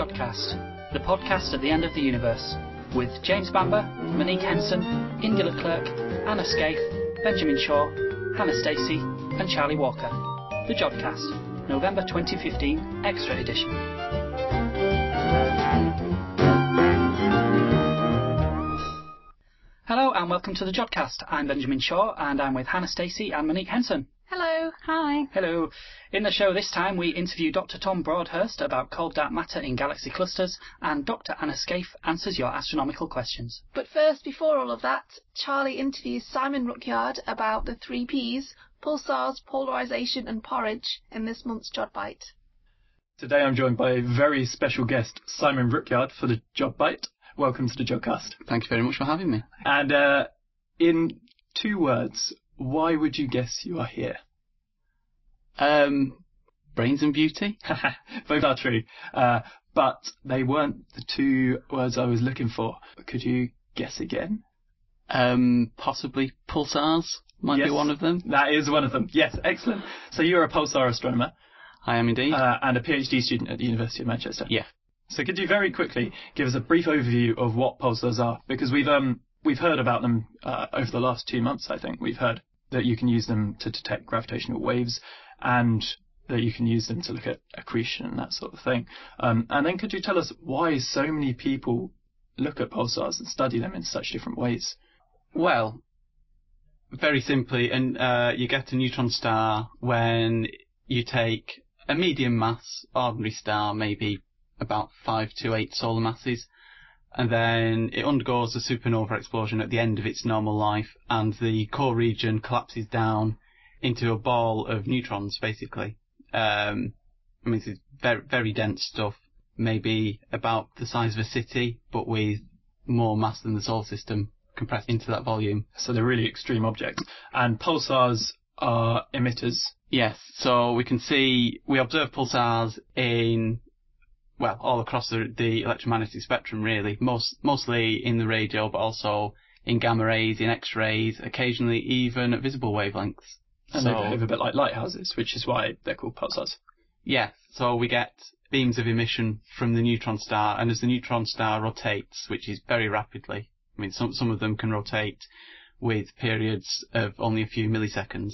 Jodcast, the podcast at the end of the universe, with James Bamber, Monique Henson, Indy Leclerc, Anna Scaife, Benjamin Shaw, Hannah Stacey, and Charlie Walker. The Jodcast, November 2015, Extra Edition. Hello and welcome to the Jodcast. I'm Benjamin Shaw and I'm with Hannah Stacey and Monique Henson. Hello. Hi. Hello. In the show this time we interview Dr. Tom Broadhurst about cold dark matter in galaxy clusters, and Dr. Anna Scaife answers your astronomical questions. But first, before all of that, Charlie interviews Simon Rookyard about the 3 Ps, pulsars, polarisation and porridge in this month's Jod Bite. Today I'm joined by a very special guest, Simon Rookyard, for the Jod Bite. Welcome to the Jodcast. Thank you very much for having me. And in 2 words, why would you guess you are here? Brains and beauty. Both are true, but they weren't the 2 words I was looking for. Could you guess again? Possibly pulsars might be one of them. That is one of them. Yes, excellent. So you're a pulsar astronomer. I am indeed. And a PhD student at the University of Manchester. Yeah. So could you very quickly give us a brief overview of what pulsars are? Because we've heard about them over the last 2 months, I think. We've heard that you can use them to detect gravitational waves and that you can use them to look at accretion and that sort of thing. And then could you tell us why so many people look at pulsars and study them in such different ways? Well, very simply, you get a neutron star when you take a medium mass ordinary star, maybe about 5 to 8 solar masses, and then it undergoes a supernova explosion at the end of its normal life, and the core region collapses down into a ball of neutrons, basically. It's very, very dense stuff, maybe about the size of a city, but with more mass than the solar system compressed into that volume. So they're really extreme objects. And pulsars are emitters. Yes, so we observe pulsars all across the electromagnetic spectrum, really. Mostly in the radio, but also in gamma rays, in X-rays, occasionally even at visible wavelengths. And they behave a bit like lighthouses, which is why they're called pulsars. Yeah, so we get beams of emission from the neutron star, and as the neutron star rotates, which is very rapidly, some of them can rotate with periods of only a few milliseconds,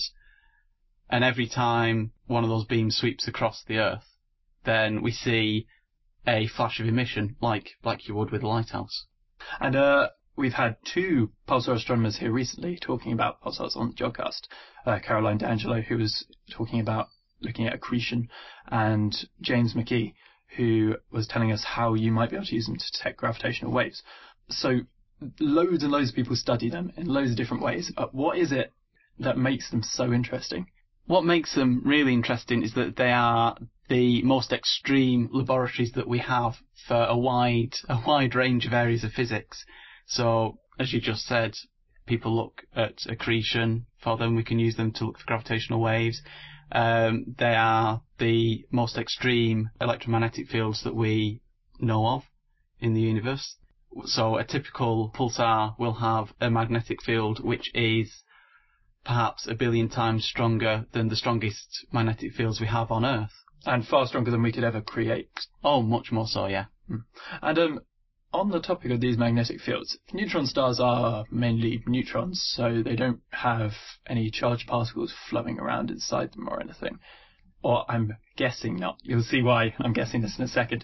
and every time one of those beams sweeps across the Earth, then we see a flash of emission, like you would with a lighthouse. And we've had 2 pulsar astronomers here recently talking about pulsars on the Jodcast. Caroline D'Angelo, who was talking about looking at accretion, and James McKee, who was telling us how you might be able to use them to detect gravitational waves. So loads and loads of people study them in loads of different ways. What is it that makes them so interesting? What makes them really interesting is that they are the most extreme laboratories that we have for a wide range of areas of physics. So, as you just said, people look at accretion. For them, we can use them to look for gravitational waves. They are the most extreme electromagnetic fields that we know of in the universe. So a typical pulsar will have a magnetic field which is perhaps 1 billion times stronger than the strongest magnetic fields we have on Earth. And far stronger than we could ever create. Oh, much more so, yeah. And on the topic of these magnetic fields, neutron stars are mainly neutrons, so they don't have any charged particles flowing around inside them or anything. Or I'm guessing not. You'll see why I'm guessing this in a second.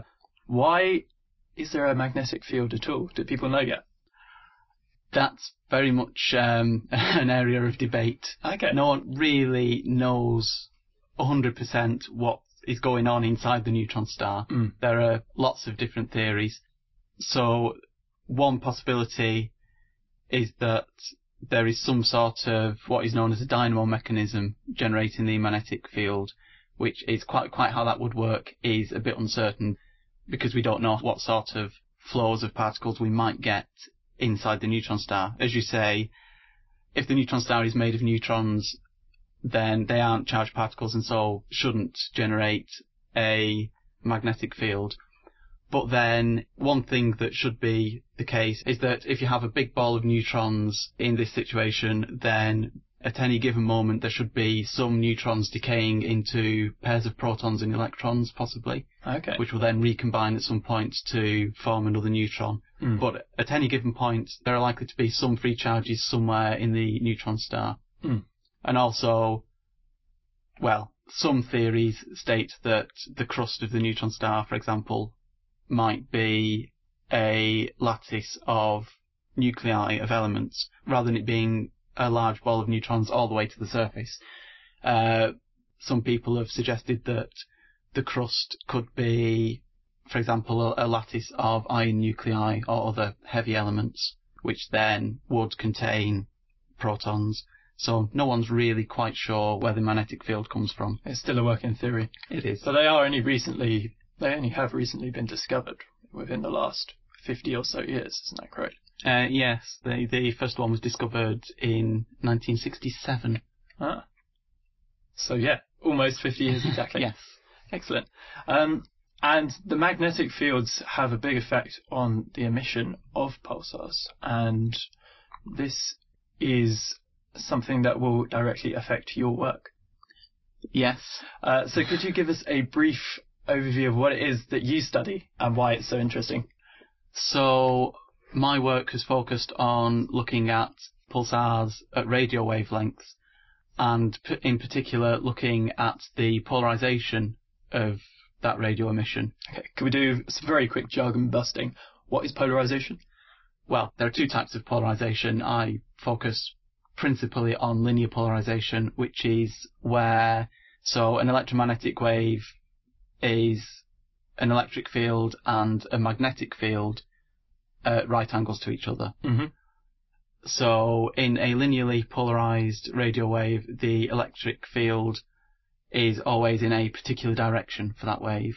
Why is there a magnetic field at all? Do people know yet? That's very much an area of debate. Okay. No one really knows 100% what is going on inside the neutron star. There are lots of different theories. So one possibility is that there is some sort of what is known as a dynamo mechanism generating the magnetic field, which is quite how that would work is a bit uncertain, because we don't know what sort of flows of particles we might get inside the neutron star. As you say, if the neutron star is made of neutrons, then they aren't charged particles and so shouldn't generate a magnetic field. But then one thing that should be the case is that if you have a big ball of neutrons in this situation, then at any given moment there should be some neutrons decaying into pairs of protons and electrons, possibly, Okay. which will then recombine at some point to form another neutron. But at any given point, there are likely to be some free charges somewhere in the neutron star. And also, well, some theories state that the crust of the neutron star, for example, might be a lattice of nuclei of elements, rather than it being a large ball of neutrons all the way to the surface. Some people have suggested that the crust could be, for example, a lattice of iron nuclei or other heavy elements, which then would contain protons. So no one's really quite sure where the magnetic field comes from. It's still a working theory. It is. So they only have recently been discovered within the last 50 or so years, isn't that correct? Yes, the first one was discovered in 1967. Ah. So yeah, almost 50 years exactly. Yes. Excellent. And the magnetic fields have a big effect on the emission of pulsars, and this is something that will directly affect your work. Yes. So could you give us a brief overview of what it is that you study and why it's so interesting? So my work has focused on looking at pulsars at radio wavelengths, and in particular looking at the polarization of that radio emission. Okay, can we do some very quick jargon busting? What is polarization? Well, there are two types of polarization. I focus principally on linear polarization, which is where, so an electromagnetic wave is an electric field and a magnetic field at right angles to each other. Mm-hmm. So in a linearly polarized radio wave, the electric field is always in a particular direction for that wave.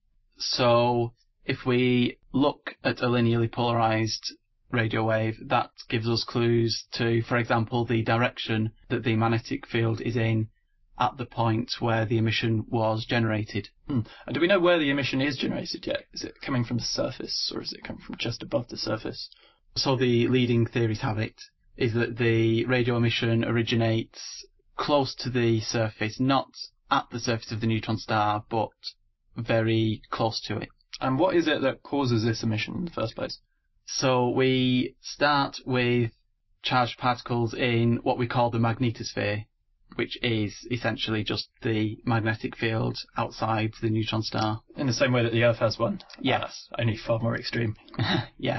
So if we look at a linearly polarized radio wave, that gives us clues to, for example, the direction that the magnetic field is in at the point where the emission was generated. And do we know where the emission is generated yet? Is it coming from the surface, or is it coming from just above the surface? So the leading theories have it is that the radio emission originates close to the surface, not at the surface of the neutron star, but very close to it. And what is it that causes this emission in the first place? So we start with charged particles in what we call the magnetosphere, which is essentially just the magnetic field outside the neutron star. In the same way that the Earth has one? Yes. Only far more extreme. Yeah.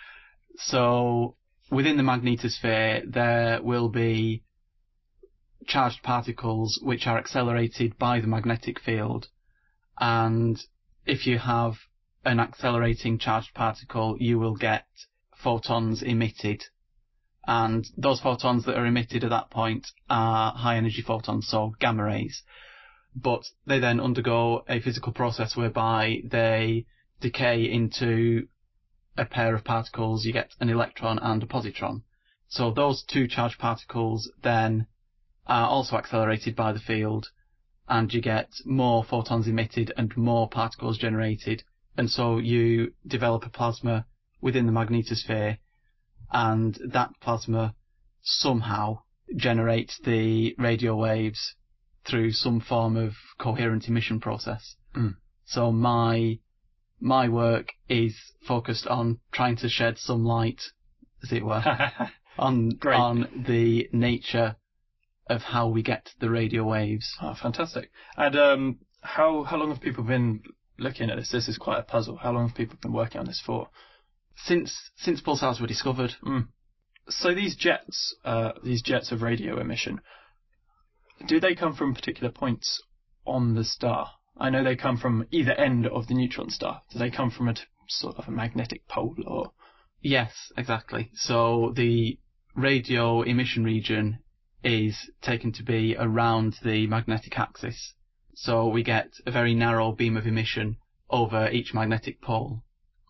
So within the magnetosphere, there will be charged particles which are accelerated by the magnetic field. And if you have an accelerating charged particle, you will get photons emitted. And those photons that are emitted at that point are high energy photons, so gamma rays. But they then undergo a physical process whereby they decay into a pair of particles. You get an electron and a positron. So those two charged particles then are also accelerated by the field, and you get more photons emitted and more particles generated. And so you develop a plasma within the magnetosphere, and that plasma somehow generates the radio waves through some form of coherent emission process. So my work is focused on trying to shed some light, as it were, on the nature of how we get the radio waves. Oh, fantastic. And how long have people been looking at this? This is quite a puzzle. How long have people been working on this for? Since pulsars were discovered. So these jets of radio emission, do they come from particular points on the star? I know they come from either end of the neutron star. Do they come from a sort of a magnetic pole, or? Yes, exactly. So the radio emission region is taken to be around the magnetic axis. So we get a very narrow beam of emission over each magnetic pole.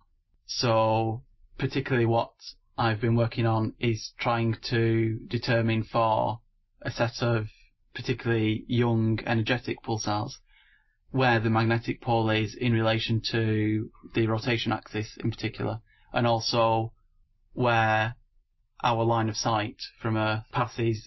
So particularly what I've been working on is trying to determine for a set of particularly young energetic pulsars where the magnetic pole is in relation to the rotation axis in particular, and also where our line of sight from Earth passes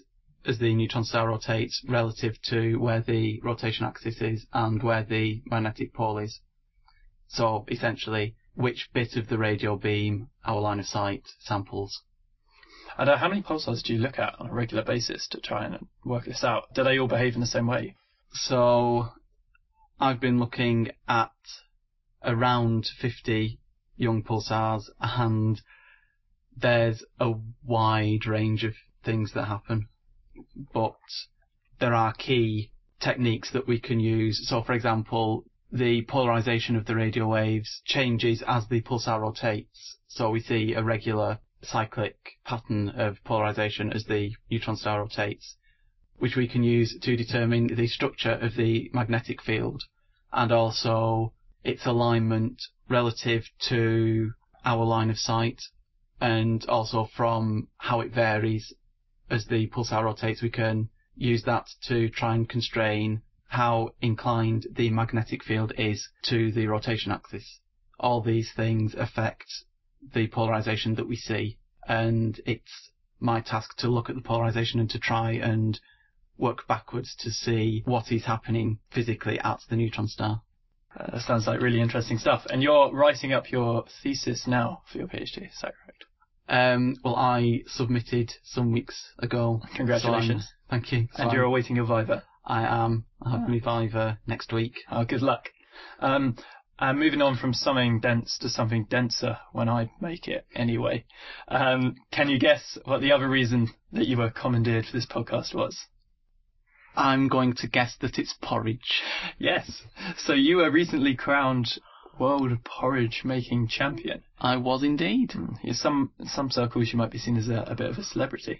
as the neutron star rotates relative to where the rotation axis is and where the magnetic pole is. So essentially, which bit of the radio beam our line of sight samples. And how many pulsars do you look at on a regular basis to try and work this out? Do they all behave in the same way? So I've been looking at around 50 young pulsars, and there's a wide range of things that happen. But there are key techniques that we can use. So, for example, the polarization of the radio waves changes as the pulsar rotates. So we see a regular cyclic pattern of polarization as the neutron star rotates, which we can use to determine the structure of the magnetic field and also its alignment relative to our line of sight, and also from how it varies as the pulsar rotates, we can use that to try and constrain how inclined the magnetic field is to the rotation axis. All these things affect the polarization that we see, and it's my task to look at the polarization and to try and work backwards to see what is happening physically at the neutron star. That sounds like really interesting stuff. And you're writing up your thesis now for your PhD, is that correct? Well, I submitted some weeks ago. Congratulations. So thank you. And you're awaiting your viva? I am. I have my viva next week. Oh, good luck. And moving on from something dense to something denser when I make it anyway. Can you guess what the other reason that you were commandeered for this podcast was? I'm going to guess that it's porridge. Yes. So you were recently crowned World Porridge Making Champion. I was indeed. In some circles you might be seen as a bit of a celebrity.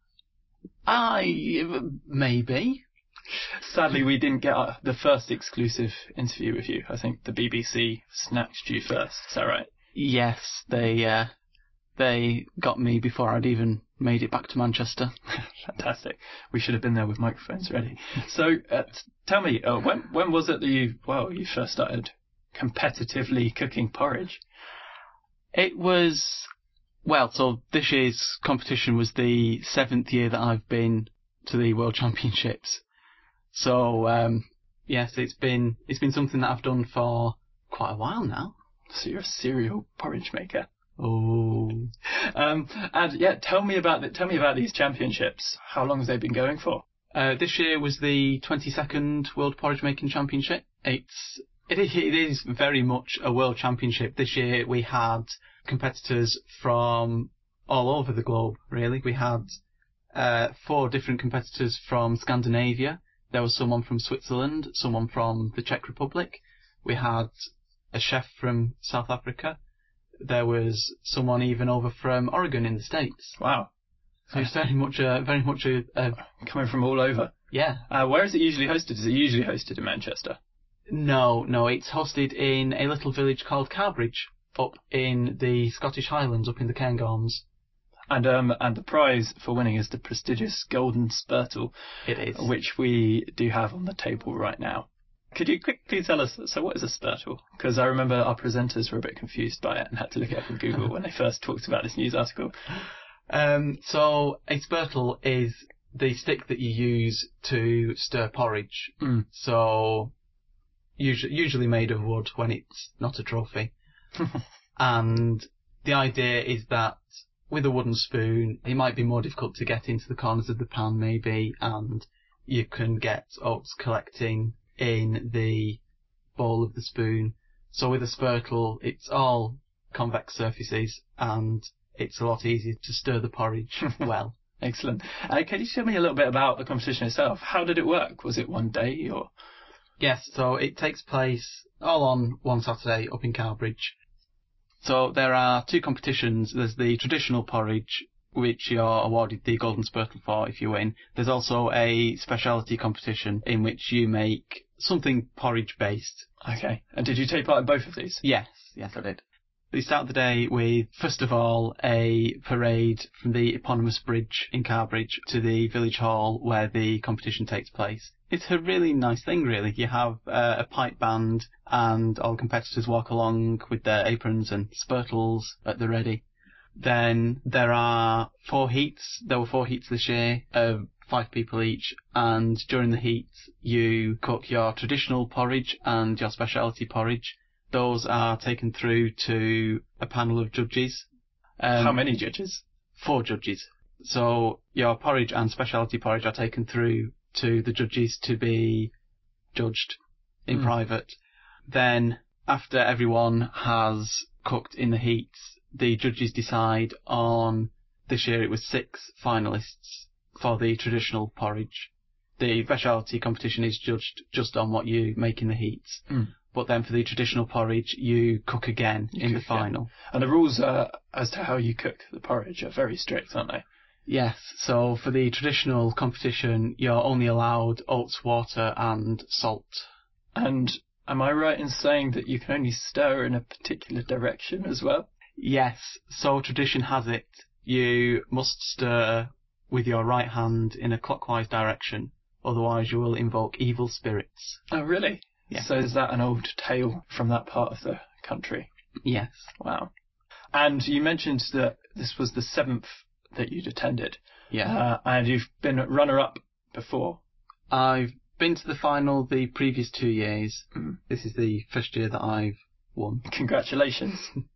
Maybe. Sadly, we didn't get the first exclusive interview with you. I think the BBC snatched you first. Is that right? Yes, they got me before I'd even made it back to Manchester. Fantastic. We should have been there with microphones ready. So, tell me, when was it that you first started competitively cooking porridge? It was, so this year's competition was the 7th year that I've been to the World Championships. So, yes, it's been something that I've done for quite a while now. So you're a serial porridge maker. Oh. And yeah, tell me about these championships. How long have they been going for? This year was the 22nd World Porridge Making Championship. It is very much a world championship. This year we had competitors from all over the globe, really. We had 4 different competitors from Scandinavia. There was someone from Switzerland, someone from the Czech Republic. We had a chef from South Africa. There was someone even over from Oregon in the States. Wow. So it's very much a coming from all over. Yeah. Where is it usually hosted? Is it usually hosted in Manchester? No, it's hosted in a little village called Carbridge, up in the Scottish Highlands, up in the Cairngorms. And the prize for winning is the prestigious Golden Spurtle. It is. Which we do have on the table right now. Could you quickly tell us, so what is a spurtle? Because I remember our presenters were a bit confused by it and had to look it up on Google when they first talked about this news article. So a spurtle is the stick that you use to stir porridge. So usually made of wood when it's not a trophy. And the idea is that with a wooden spoon, it might be more difficult to get into the corners of the pan maybe, and you can get oats collecting in the bowl of the spoon. So with a spurtle, it's all convex surfaces, and it's a lot easier to stir the porridge well. Excellent. Can you tell me a little bit about the competition itself? How did it work? Was it one day or? Yes, so it takes place all on one Saturday up in Carbridge. So there are 2 competitions. There's the traditional porridge, which you're awarded the Golden Spurtle for if you win. There's also a speciality competition in which you make something porridge based. Okay. And did you take part in both of these? Yes, I did. We start the day with, first of all, a parade from the eponymous bridge in Carbridge to the village hall where the competition takes place. It's a really nice thing, really. You have a pipe band and all competitors walk along with their aprons and spurtles at the ready. Then there are 4 heats. There were 4 heats this year of 5 people each, and during the heat you cook your traditional porridge and your specialty porridge. Those are taken through to a panel of judges. How many judges? 4 judges. So your porridge and specialty porridge are taken through to the judges to be judged in private. Then, after everyone has cooked in the heat, the judges decide on, this year it was 6 finalists for the traditional porridge. The specialty competition is judged just on what you make in the heat. But then for the traditional porridge, you cook again in the final. And the rules as to how you cook the porridge are very strict, aren't they? Yes, so for the traditional competition, you're only allowed oats, water and salt. And am I right in saying that you can only stir in a particular direction as well? Yes, so tradition has it, you must stir with your right hand in a clockwise direction, otherwise you will invoke evil spirits. Oh, really? Yeah. So is that an old tale from that part of the country? Yes. Wow. And you mentioned that this was the 7th that you'd attended. Yeah. And you've been runner-up before. I've been to the final the previous 2 years. This is the first year that I've won. Congratulations.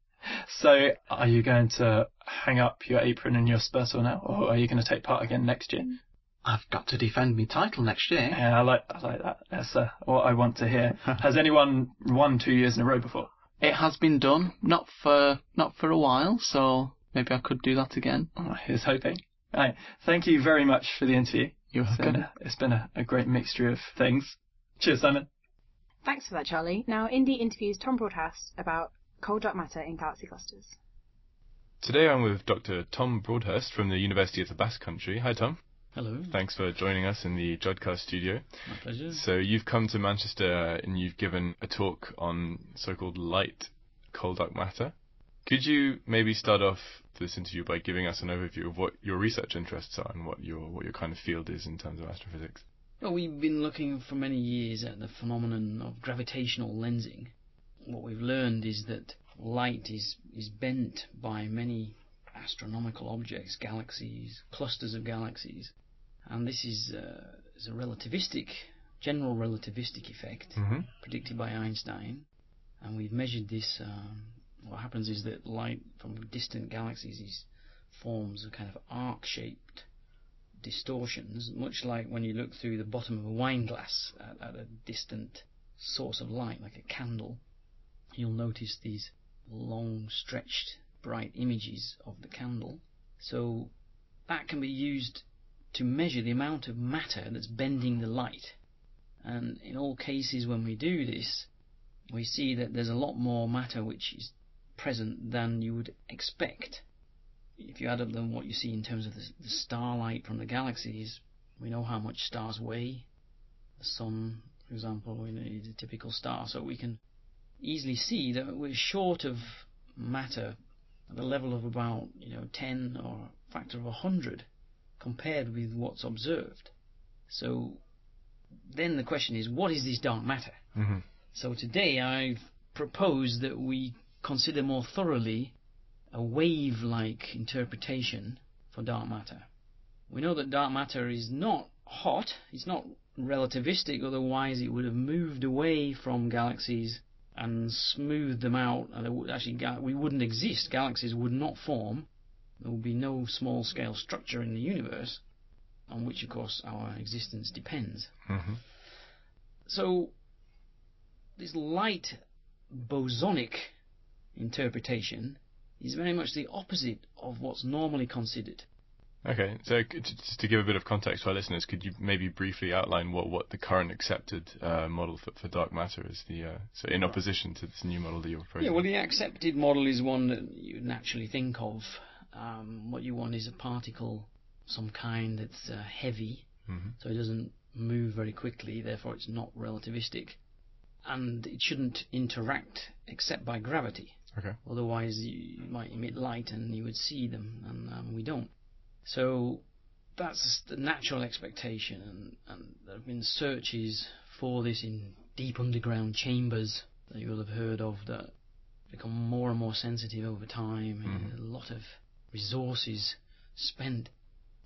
So are you going to hang up your apron and your spursel now, or are you going to take part again next year? I've got to defend my title next year. Yeah, I like that. That's what I want to hear. Has anyone won 2 years in a row before? It has been done, not for a while, so maybe I could do that again. Here's hoping. Right. Thank you very much for the interview. You're welcome. It's been a great mixture of things. Cheers, Simon. Thanks for that, Charlie. Now, Indy interviews Tom Broadhurst about cold dark matter in galaxy clusters. Today I'm with Dr. Tom Broadhurst from the University of the Basque Country. Hi, Tom. Hello. Thanks for joining us in the Jodcast studio. My pleasure. So you've come to Manchester and you've given a talk on so-called light cold dark matter. Could you maybe start off this interview by giving us an overview of what your research interests are and what your kind of field is in terms of astrophysics? Well, we've been looking for many years at the phenomenon of gravitational lensing. What we've learned is that light is bent by many astronomical objects, galaxies, clusters of galaxies. And this is a general relativistic effect predicted by Einstein. And we've measured this. What happens is that light from distant galaxies forms a kind of arc-shaped distortions, much like when you look through the bottom of a wine glass at a distant source of light, like a candle. You'll notice these long, stretched, bright images of the candle. So that can be used to measure the amount of matter that's bending the light. And in all cases when we do this, we see that there's a lot more matter which is present than you would expect. If you add up then what you see in terms of the starlight from the galaxies, we know how much stars weigh. The sun, for example, is a typical star, so we can easily see that we're short of matter at the level of about 10 or a factor of 100 compared with what's observed. So then the question is, what is this dark matter? So today I've proposed that we consider more thoroughly a wave-like interpretation for dark matter. We know that dark matter is not hot, it's not relativistic, otherwise it would have moved away from galaxies and smoothed them out, and we wouldn't exist. Galaxies would not form. There would be no small-scale structure in the universe, on which, of course, our existence depends. So, this light bosonic interpretation is very much the opposite of what's normally considered. Okay, so just to give a bit of context to our listeners, could you maybe briefly outline what the current accepted model for dark matter is? So in opposition to this new model that you're proposing. Yeah, well, the accepted model is one that you naturally think of. What you want is a particle, some kind that's heavy, so it doesn't move very quickly, therefore it's not relativistic, and it shouldn't interact except by gravity. Okay. Otherwise you might emit light and you would see them, and we don't. So that's the natural expectation, and there have been searches for this in deep underground chambers that you will have heard of that become more and more sensitive over time, and a lot of resources spent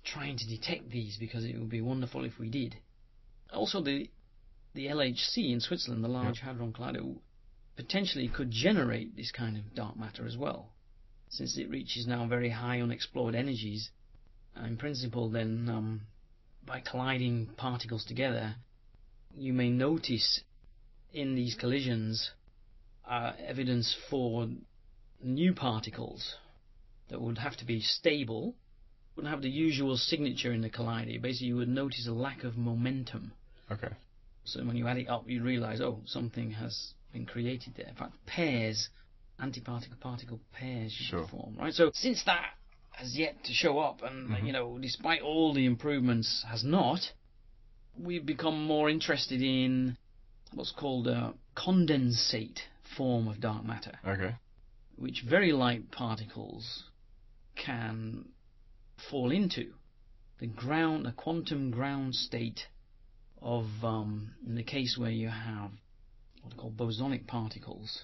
trying to detect these, because it would be wonderful if we did. Also, the LHC in Switzerland, the Large Hadron Collider, potentially could generate this kind of dark matter as well, since it reaches now very high unexplored energies. In principle, then, by colliding particles together, you may notice in these collisions evidence for new particles that would have to be stable, wouldn't have the usual signature in the collider. Basically, you would notice a lack of momentum. Okay. So when you add it up, you realise, something has been created there. In fact, pairs, antiparticle-particle pairs should form, right? So since that has yet to show up, and despite all the improvements, has not, we've become more interested in what's called a condensate form of dark matter. Okay. Which very light particles can fall into. The quantum ground state of, in the case where you have what are called bosonic particles,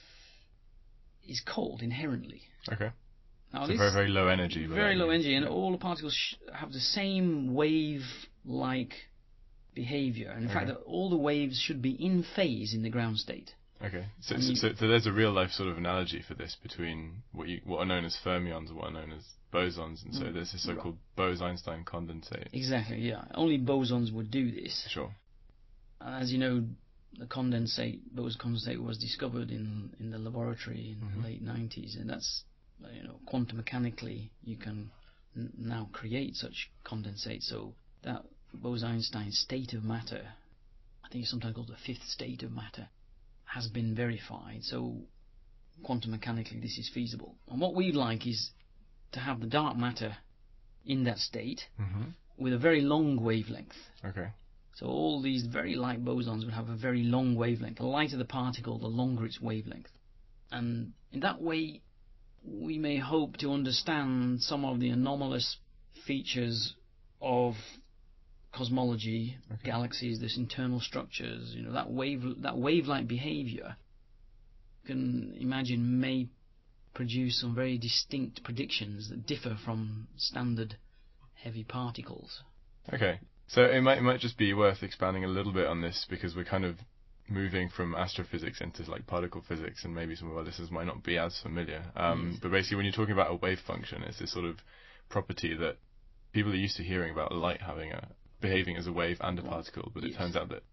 is cold inherently. Okay. Now, so very, very low energy. Very low energy, and all the particles have the same wave-like behavior. And in fact, all the waves should be in phase in the ground state. Okay, so there's a real-life sort of analogy for this between what are known as fermions and what are known as bosons, and so there's this so-called Bose-Einstein condensate. Exactly, yeah. Only bosons would do this. Sure. As you know, the Bose condensate was discovered in the laboratory in the late 90s, and that's, quantum mechanically you can now create such condensate. So that Bose-Einstein state of matter, I think it's sometimes called the fifth state of matter, has been verified. So quantum mechanically this is feasible. And what we'd like is to have the dark matter in that state with a very long wavelength. Okay. So all these very light bosons would have a very long wavelength. The lighter the particle, the longer its wavelength. And in that way, we may hope to understand some of the anomalous features of cosmology, galaxies, this internal structures, that wave-like behavior, you can imagine may produce some very distinct predictions that differ from standard heavy particles. Okay, so it might just be worth expanding a little bit on this, because we're kind of moving from astrophysics into like particle physics, and maybe some of our listeners might not be as familiar. But basically, when you're talking about a wave function, it's this sort of property that people are used to hearing about light behaving as a wave and a particle, but it turns out that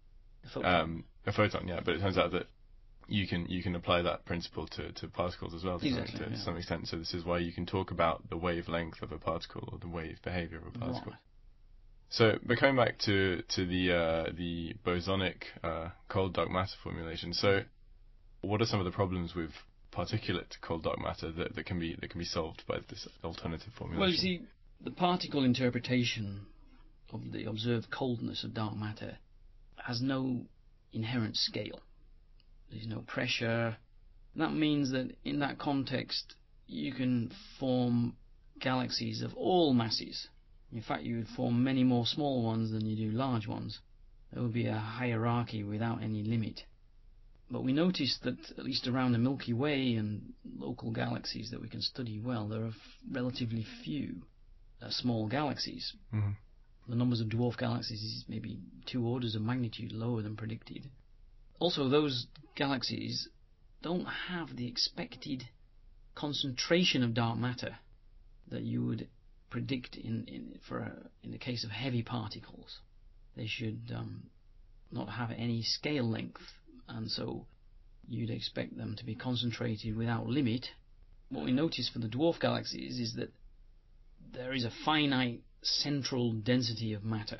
a photon, but it turns out that you can apply that principle to particles as well to some extent. So this is why you can talk about the wavelength of a particle or the wave behavior of a particle. Right. So, but coming back to the bosonic cold dark matter formulation. So, what are some of the problems with particulate cold dark matter that can be solved by this alternative formulation? Well, you see, the particle interpretation of the observed coldness of dark matter has no inherent scale. There's no pressure. That means that in that context, you can form galaxies of all masses. In fact, you would form many more small ones than you do large ones. There would be a hierarchy without any limit. But we noticed that, at least around the Milky Way and local galaxies that we can study well, there are relatively few small galaxies. The numbers of dwarf galaxies is maybe 2 orders of magnitude lower than predicted. Also, those galaxies don't have the expected concentration of dark matter that you would predict in the case of heavy particles. They should not have any scale length, and so you'd expect them to be concentrated without limit. What we notice for the dwarf galaxies is that there is a finite central density of matter.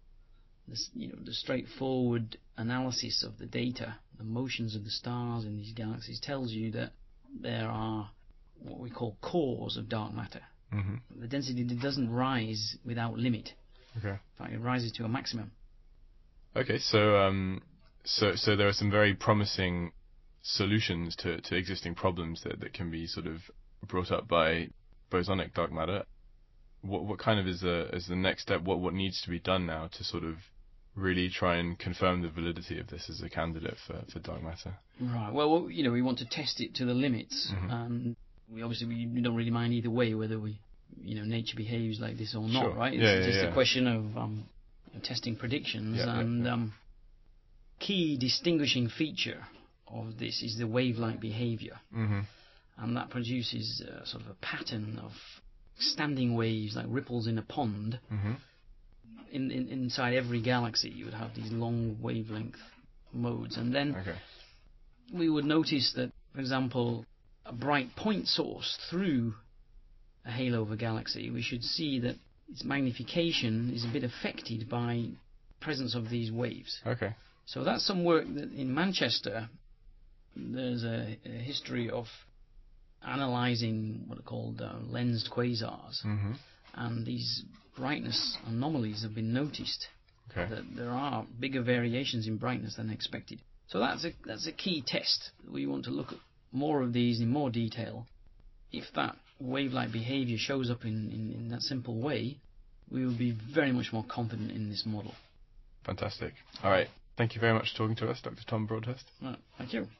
The straightforward analysis of the data, the motions of the stars in these galaxies, tells you that there are what we call cores of dark matter. The density doesn't rise without limit. Okay. In fact, it rises to a maximum. Okay, so there are some very promising solutions to existing problems that can be sort of brought up by bosonic dark matter. What kind of is the next step? What needs to be done now to sort of really try and confirm the validity of this as a candidate for dark matter? Right. Well, we want to test it to the limits, and we don't really mind either way whether we nature behaves like this or not, Sure. right? Yeah, It's just yeah. a question of testing predictions, Yeah. Key distinguishing feature of this is the wave-like behavior, and that produces sort of a pattern of standing waves, like ripples in a pond. Inside every galaxy, you would have these long wavelength modes, and then we would notice that, for example, a bright point source through a halo of a galaxy, we should see that its magnification is a bit affected by presence of these waves. Okay. So that's some work that in Manchester there's a history of analysing what are called lensed quasars, and these brightness anomalies have been noticed. That there are bigger variations in brightness than expected. So that's a key test. We want to look at more of these in more detail. If that wave-like behaviour shows up in that simple way, we will be very much more confident in this model. Fantastic. All right. Thank you very much for talking to us, Dr. Tom Broadhurst. Thank you.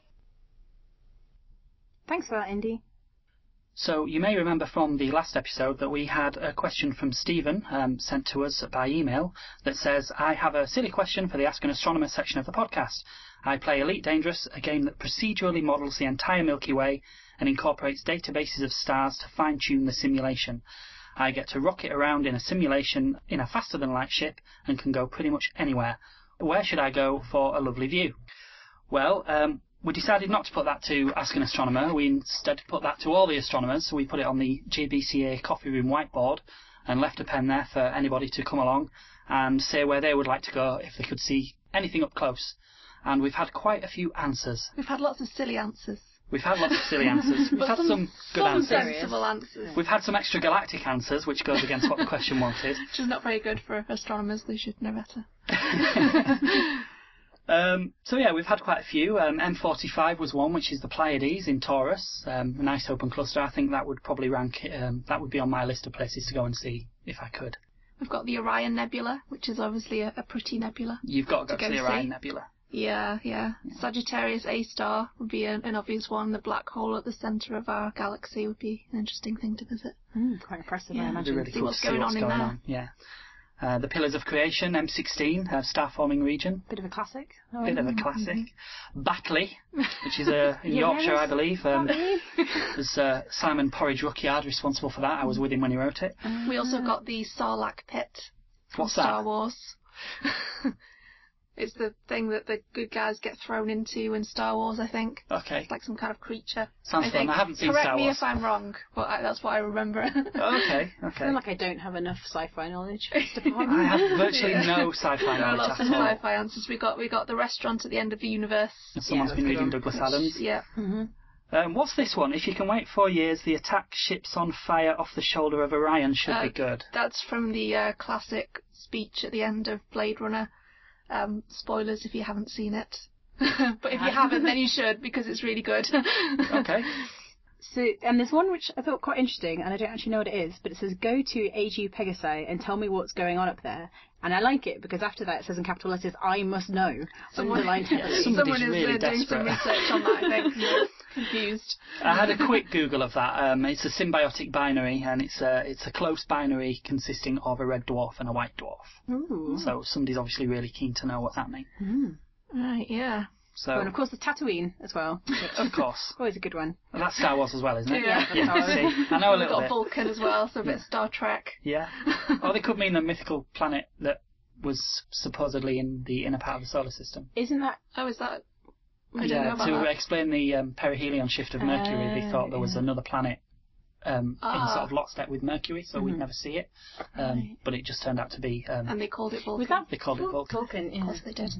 Thanks for that, Indy. So you may remember from the last episode that we had a question from Stephen sent to us by email that says, I have a silly question for the Ask an Astronomer section of the podcast. I play Elite Dangerous, a game that procedurally models the entire Milky Way and incorporates databases of stars to fine-tune the simulation. I get to rocket around in a simulation in a faster-than-light ship and can go pretty much anywhere. Where should I go for a lovely view? Well, we decided not to put that to Ask an Astronomer. We instead put that to all the astronomers. So we put it on the JBCA coffee room whiteboard and left a pen there for anybody to come along and say where they would like to go if they could see anything up close. And we've had quite a few answers. We've had lots of silly answers. We've had lots of silly answers. We've had some good answers. Sensible answers. We've had some extragalactic answers, which goes against what the question wanted. Which is not very good for astronomers. They should know better. So yeah, we've had quite a few. M45 was one, which is the Pleiades in Taurus. A nice open cluster. I think that would probably rank. That would be on my list of places to go and see if I could. We've got the Orion Nebula, which is obviously a pretty nebula. You've got to go to the Orion Nebula. Yeah. Sagittarius A star would be an obvious one. The black hole at the centre of our galaxy would be an interesting thing to visit. Quite impressive, Yeah. I imagine. Really See cool what's to see going what's on in going there. on. Yeah. The Pillars of Creation, M16, star-forming region. Bit of a classic. Bit of a classic. Batley, which is in Yorkshire, I believe. There's Simon Porridge-Rookyard responsible for that. I was with him when he wrote it. We also got the Sarlacc pit from What's Star that? Wars. It's the thing that the good guys get thrown into in Star Wars, I think. Okay. It's like some kind of creature. Sounds fun. I haven't seen Correct Star me Wars. if I'm wrong, but that's what I remember. Okay. I feel like I don't have enough sci-fi knowledge. I have virtually no sci-fi There are knowledge lots at of all. sci-fi answers. We got the restaurant at the end of the universe. Someone's been reading Douglas Adams. Yeah. What's this one? If you can wait 4 years, the attack ships on fire off the shoulder of Orion should be good. That's from the classic speech at the end of Blade Runner. Spoilers if you haven't seen it. But if you haven't, then you should, because it's really good. Okay. So, and there's one which I thought quite interesting, and I don't actually know what it is, but it says, go to AGU Pegasi and tell me what's going on up there. And I like it, because after that it says in capital letters, I must know. Underlined heavily. Someone is really doing some research on that, I think. Confused. I had a quick Google of that. It's a symbiotic binary, and it's a close binary consisting of a red dwarf and a white dwarf. Ooh. So somebody's obviously really keen to know what that means. Right, yeah. So, Oh, and of course the Tatooine as well. of course. Always a good one. Well, that's Star Wars as well, isn't it? Yeah. See, I know a We've little got bit. Vulcan as well, so a bit Star Trek. Yeah. Or they could mean the mythical planet that was supposedly in the inner part of the solar system. Isn't that... Oh, is that... I don't know about to that. explain the perihelion shift of Mercury, they thought there was another planet in sort of lockstep with Mercury, so we'd never see it. But it just turned out to be... And they called it Vulcan. Was that they called it Vulcan. Vulcan? Yeah. Of course they did.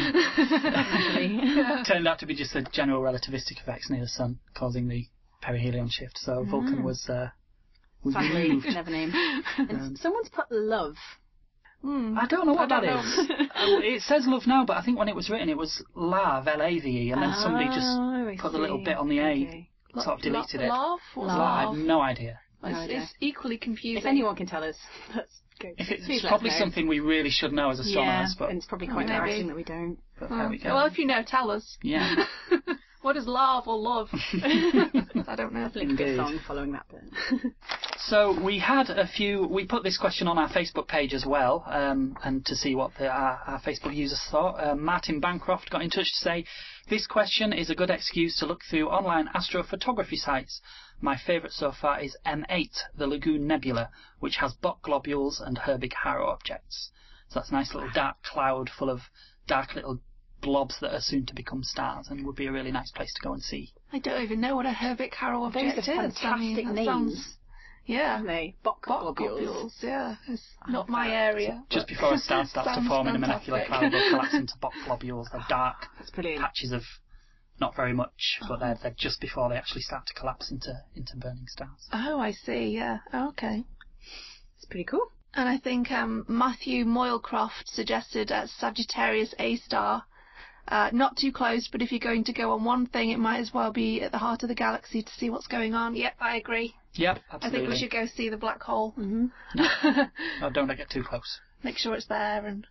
Turned out to be just the general relativistic effects near the sun causing the perihelion shift. So Vulcan was Sadly, removed. never named. And someone's put love. I don't know what that is. It says love now, but I think when it was written it was lave, L-A-V-E, and then somebody just put the little bit on the A, sort of deleted it. Love? What's I love? have no idea. It's equally confusing. If anyone can tell us, let's go. If Please it's let probably us know. something we really should know as astronomers, yeah, but and it's probably quite Maybe. embarrassing that we don't. there we go. Well, if you know, tell us. Yeah. What is love or love? I don't know. Link a song following that bit. So we had we put this question on our Facebook page as well, and to see what our Facebook users thought. Martin Bancroft got in touch to say, this question is a good excuse to look through online astrophotography sites. My favourite so far is M8, the Lagoon Nebula, which has Bok globules and Herbig-Haro objects. So that's a nice little dark cloud full of dark little blobs that are soon to become stars, and would be a really nice place to go and see. I don't even know what a Herbig-Haro object is. Those are fantastic names. Yeah. Aren't they? Bok globules. Yeah. It's not my area. Just before a star starts to form in a molecular cloud, they'll collapse into Bok globules. They're dark patches of not very much, but they're just before they actually start to collapse into burning stars. Oh, I see. Yeah. Okay. It's pretty cool. And I think Matthew Moylecroft suggested Sagittarius A star. Not too close, but if you're going to go on one thing, it might as well be at the heart of the galaxy to see what's going on. Yep, I agree. Yep, absolutely. I think we should go see the black hole. Mm-hmm. No, don't get too close. Make sure it's there and...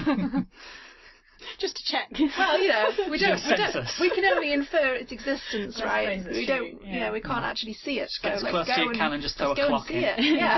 Just to check. Well, we can only infer its existence, right? We don't, we can't actually see it. Just get as close to you can and just throw a clock in.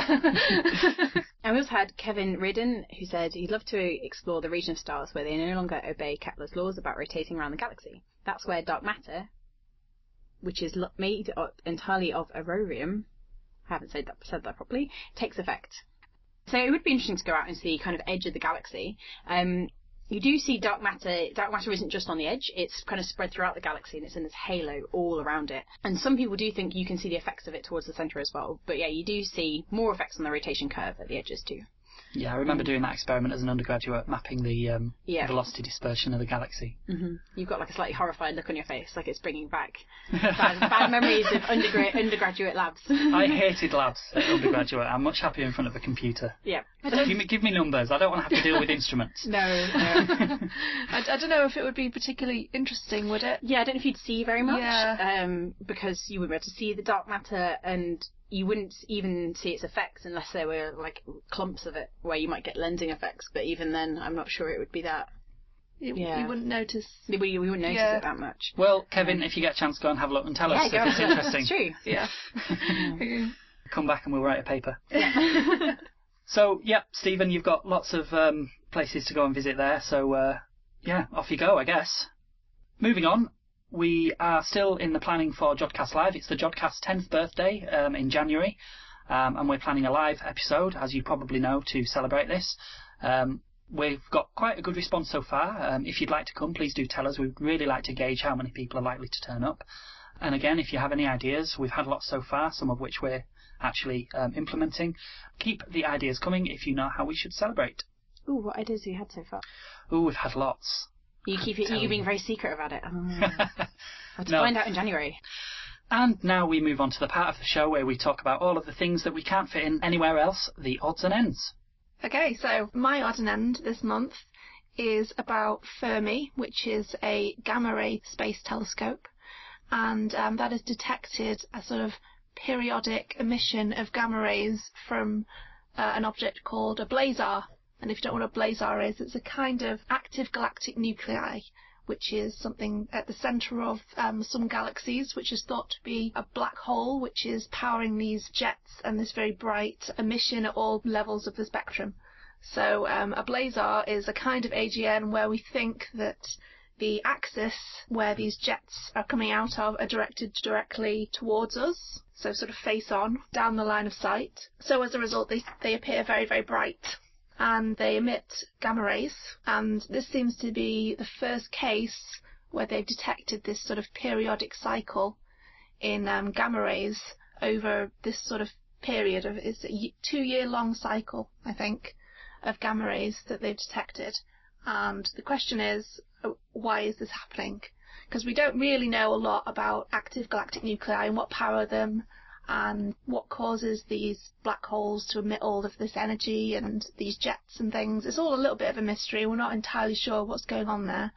And we also had Kevin Ridden, who said he'd love to explore the region of stars where they no longer obey Kepler's laws about rotating around the galaxy. That's where dark matter, which is made entirely of aurorium, I haven't said that properly, takes effect. So it would be interesting to go out and see kind of edge of the galaxy. You do see dark matter. Dark matter isn't just on the edge. It's kind of spread throughout the galaxy, and it's in this halo all around it. And some people do think you can see the effects of it towards the centre as well. But yeah, you do see more effects on the rotation curve at the edges too. Yeah, I remember doing that experiment as an undergraduate, mapping the velocity dispersion of the galaxy. Mm-hmm. You've got like a slightly horrified look on your face, like it's bringing back bad memories of undergraduate labs. I hated labs at undergraduate. I'm much happier in front of a computer. Yeah. Give me numbers. I don't want to have to deal with instruments. No. I don't know if it would be particularly interesting, would it? Yeah, I don't know if you'd see very much. Yeah. Because you wouldn't be able to see the dark matter, and you wouldn't even see its effects unless there were like clumps of it where you might get lensing effects, but even then I'm not sure it would be that. You wouldn't notice. We wouldn't notice it that much. Well, Kevin, if you get a chance, go and have a look and tell us if it's interesting. It's true. Yeah. Come back and we'll write a paper. Yeah. So, Stephen, you've got lots of places to go and visit there, so off you go, I guess. Moving on. We are still in the planning for Jodcast Live. It's the Jodcast 10th birthday in January, and we're planning a live episode, as you probably know, to celebrate this. We've got quite a good response so far. If you'd like to come, please do tell us. We'd really like to gauge how many people are likely to turn up. And again, if you have any ideas, we've had lots so far, some of which we're actually implementing. Keep the ideas coming if you know how we should celebrate. Ooh, what ideas have you had so far? Ooh, we've had lots. You're being very secret about it. I'll find out in January. And now we move on to the part of the show where we talk about all of the things that we can't fit in anywhere else, the odds and ends. Okay, so my odd and end this month is about Fermi, which is a gamma-ray space telescope, and that has detected a sort of periodic emission of gamma rays from an object called a blazar. And if you don't know what a blazar is, it's a kind of active galactic nuclei, which is something at the centre of some galaxies, which is thought to be a black hole, which is powering these jets and this very bright emission at all levels of the spectrum. So a blazar is a kind of AGN where we think that the axis where these jets are coming out of are directed directly towards us, so sort of face on, down the line of sight. So as a result, they appear very, very bright. And they emit gamma rays, and this seems to be the first case where they've detected this sort of periodic cycle in gamma rays over this sort of period of, it's a 2-year-long cycle, I think, of gamma rays that they've detected. And the question is, why is this happening? Because we don't really know a lot about active galactic nuclei and what power them, and what causes these black holes to emit all of this energy and these jets and things. It's all a little bit of a mystery. We're not entirely sure what's going on there.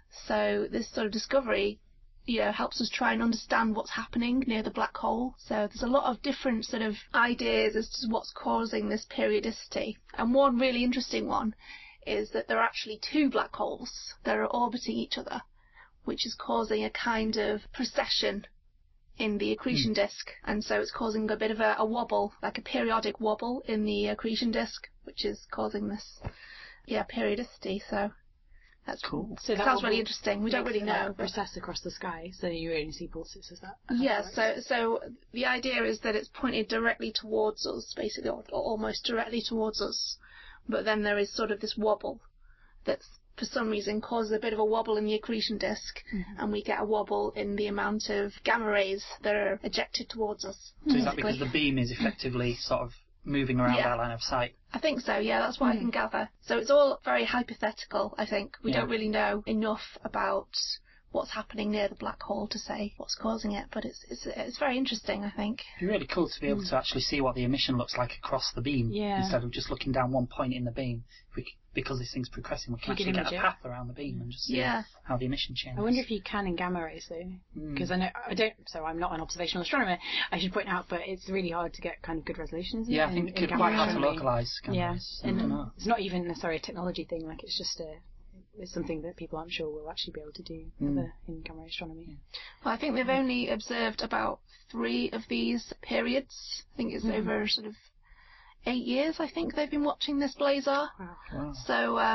So this sort of discovery, helps us try and understand what's happening near the black hole. So there's a lot of different sort of ideas as to what's causing this periodicity. And one really interesting one is that there are actually 2 black holes that are orbiting each other, which is causing a kind of precession in the accretion disk, and so it's causing a bit of a wobble, like a periodic wobble in the accretion disk, which is causing this periodicity. So that's cool. So that sounds really interesting. We don't really know. Process across the sky, so you only see pulses. Is that? Yeah. So the idea is that it's pointed directly towards us, basically, or almost directly towards us. But then there is sort of this wobble that's, for some reason, causes a bit of a wobble in the accretion disk, and we get a wobble in the amount of gamma rays that are ejected towards us. So is that because the beam is effectively sort of moving around our line of sight? I think so, yeah, that's what I can gather. So it's all very hypothetical, I think. We don't really know enough about what's happening near the black hole to say what's causing it, but it's very interesting, I think. It'd be really cool to be able to actually see what the emission looks like across the beam, instead of just looking down one point in the beam. Because this thing's progressing, we can actually get a path around the beam and just see how the emission changes. I wonder if you can in gamma rays, though, because so I'm not an observational astronomer, I should point out, but it's really hard to get kind of good resolution, isn't it? Yeah, I think it's quite hard to localise gamma rays. And it's not even necessarily a technology thing, like it's just it's something that people, I'm sure, will actually be able to do in gamma ray astronomy. Well, I think they've only observed about 3 of these periods. I think it's over sort of 8 years, I think, they've been watching this blazar. Wow. So, I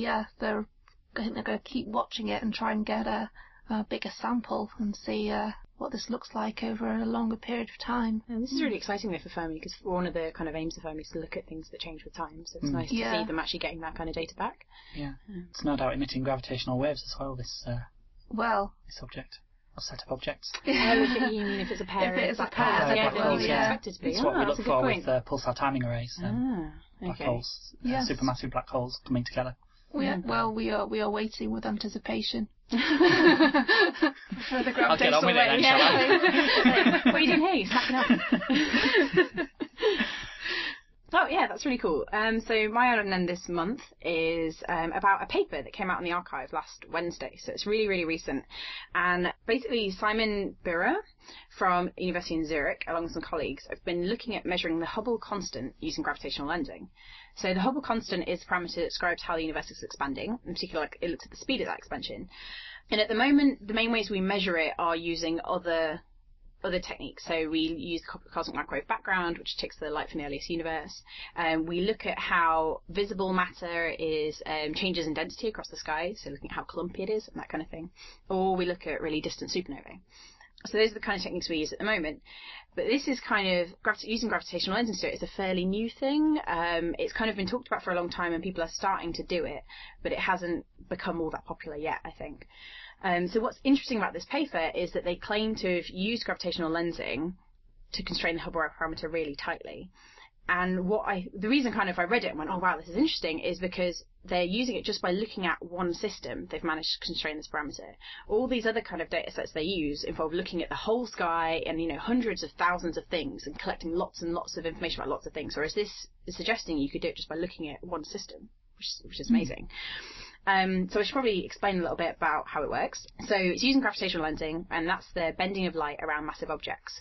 think they're going to keep watching it and try and get a bigger sample and see what this looks like over a longer period of time. And this is really exciting, though, for Fermi, because one of the kind of aims of Fermi is to look at things that change with time. So it's nice to see them actually getting that kind of data back. Yeah. It's no doubt emitting gravitational waves as well, this object. A set of objects. You mean if it's a pair? If it's a pair, It's what we look for with pulsar timing arrays. Black holes, supermassive black holes coming together. We are waiting with anticipation for the gravitational I'll get on with it then, shall I? What are you doing here? You're slacking up. Oh, yeah, that's really cool. So my Odd this month is about a paper that came out in the archive last Wednesday. So it's really, really recent. And basically, Simon Birrer from University in Zurich, along with some colleagues, have been looking at measuring the Hubble constant using gravitational lensing. So the Hubble constant is a parameter that describes how the universe is expanding. In particular, it looks at the speed of that expansion. And at the moment, the main ways we measure it are using other techniques. So we use the cosmic microwave background, which takes the light from the earliest universe. We look at how visible matter is changes in density across the sky, so looking at how clumpy it is and that kind of thing. Or we look at really distant supernovae. So those are the kind of techniques we use at the moment. But this is kind of, using gravitational lensing to do it is a fairly new thing. It's kind of been talked about for a long time and people are starting to do it, but it hasn't become all that popular yet, I think. So what's interesting about this paper is that they claim to have used gravitational lensing to constrain the Hubble parameter really tightly. And the reason kind of I read it and went, oh wow, this is interesting, is because they're using it just by looking at one system. They've managed to constrain this parameter. All these other kind of data sets they use involve looking at the whole sky and, hundreds of thousands of things and collecting lots and lots of information about lots of things. Whereas this is suggesting you could do it just by looking at one system, which is amazing. So I should probably explain a little bit about how it works. So it's using gravitational lensing, and that's the bending of light around massive objects.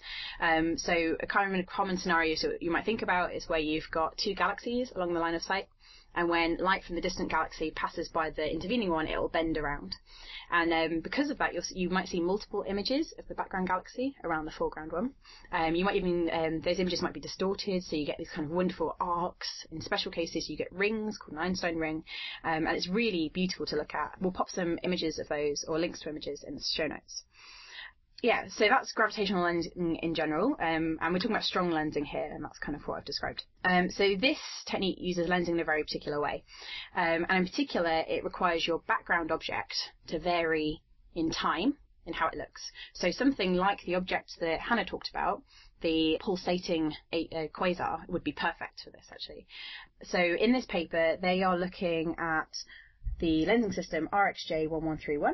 So a kind of common scenario you might think about is where you've got 2 galaxies along the line of sight, and when light from the distant galaxy passes by the intervening one, it will bend around. And because of that, you might see multiple images of the background galaxy around the foreground one. You might even, those images might be distorted, so you get these kind of wonderful arcs. In special cases, you get rings called an Einstein ring, and it's really beautiful to look at. We'll pop some images of those, or links to images, in the show notes. Yeah, so that's gravitational lensing in general, and we're talking about strong lensing here, and that's kind of what I've described. So this technique uses lensing in a very particular way, and in particular, it requires your background object to vary in time in how it looks. So something like the object that Hannah talked about, the pulsating quasar, would be perfect for this, actually. So in this paper, they are looking at the lensing system RxJ1131,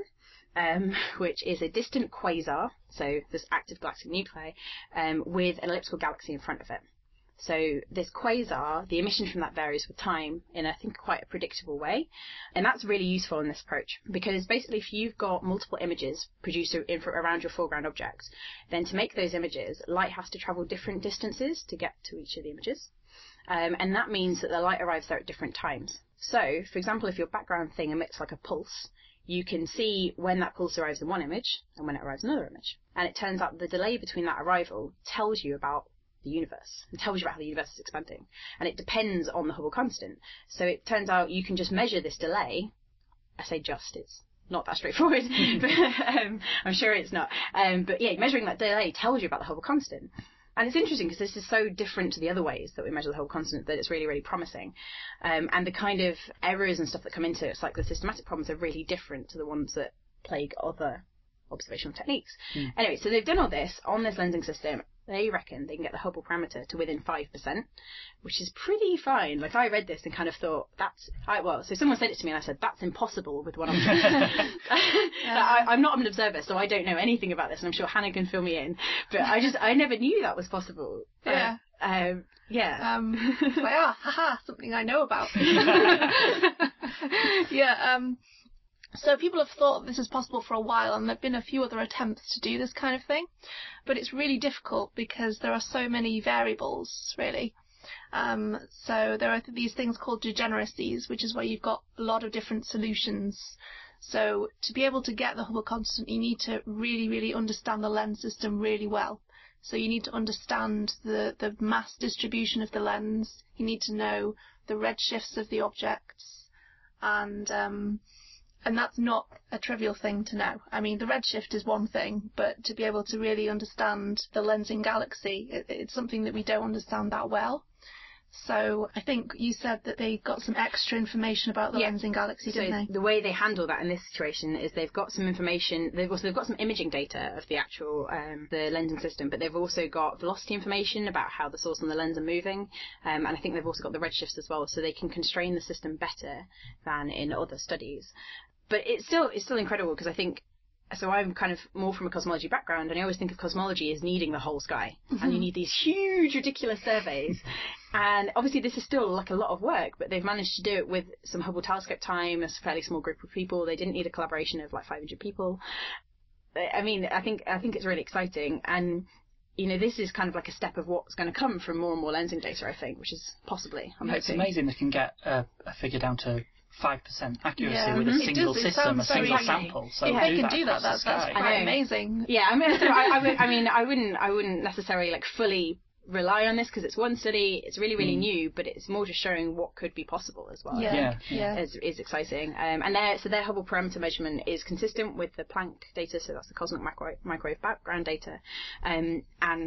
which is a distant quasar, so this active galactic nuclei, with an elliptical galaxy in front of it. So this quasar, the emission from that varies with time in, I think, quite a predictable way. And that's really useful in this approach, because basically if you've got multiple images produced around your foreground object, then to make those images, light has to travel different distances to get to each of the images. And that means that the light arrives there at different times. So, for example, if your background thing emits like a pulse, you can see when that pulse arrives in one image and when it arrives in another image. And it turns out the delay between that arrival tells you about the universe. It tells you about how the universe is expanding. And it depends on the Hubble constant. So it turns out you can just measure this delay. I say just, it's not that straightforward, but I'm sure it's not. But yeah, measuring that delay tells you about the Hubble constant. And it's interesting because this is so different to the other ways that we measure the Hubble constant that it's really, really promising. And the kind of errors and stuff that come into it, it's like the systematic problems are really different to the ones that plague other observational techniques. Anyway, so they've done all this on this lensing system. They reckon they can get the Hubble parameter to within 5%, which is pretty fine. Like, I read this and kind of thought, so someone said it to me and I said, that's impossible with one object. I'm not an observer, so I don't know anything about this, and I'm sure Hannah can fill me in. But I never knew that was possible. Yeah. It's like, something I know about. So people have thought this is possible for a while, and there have been a few other attempts to do this kind of thing, but it's really difficult because there are so many variables, really. So there are these things called degeneracies, which is where you've got a lot of different solutions. So to be able to get the Hubble constant, you need to really, really understand the lens system really well. So you need to understand the mass distribution of the lens. You need to know the redshifts of the objects, and that's not a trivial thing to know. I mean, the redshift is one thing, but to be able to really understand the lensing galaxy, it's something that we don't understand that well. So I think you said that they got some extra information about the lensing galaxy, didn't they? The way they handle that in this situation is they've got some information. They've got some imaging data of the actual the lensing system, but they've also got velocity information about how the source and the lens are moving, and I think they've also got the redshifts as well, so they can constrain the system better than in other studies. But it's still incredible because I think, so I'm kind of more from a cosmology background, and I always think of cosmology as needing the whole sky. And you need these huge, ridiculous surveys. And obviously this is still like a lot of work, but they've managed to do it with some Hubble telescope time, a fairly small group of people. They didn't need a collaboration of like 500 people. I mean, I think it's really exciting. And, this is kind of like a step of what's going to come from more and more lensing data, I think, which is possibly, I'm hoping. It's amazing they can get a figure down to 5% accuracy with a single system, a single sample. So if they can do that, that's quite amazing. Yeah, I wouldn't necessarily like fully rely on this because it's one study. It's really, really new, but it's more just showing what could be possible as well. Is exciting. And their Hubble parameter measurement is consistent with the Planck data, so that's the cosmic microwave background data. And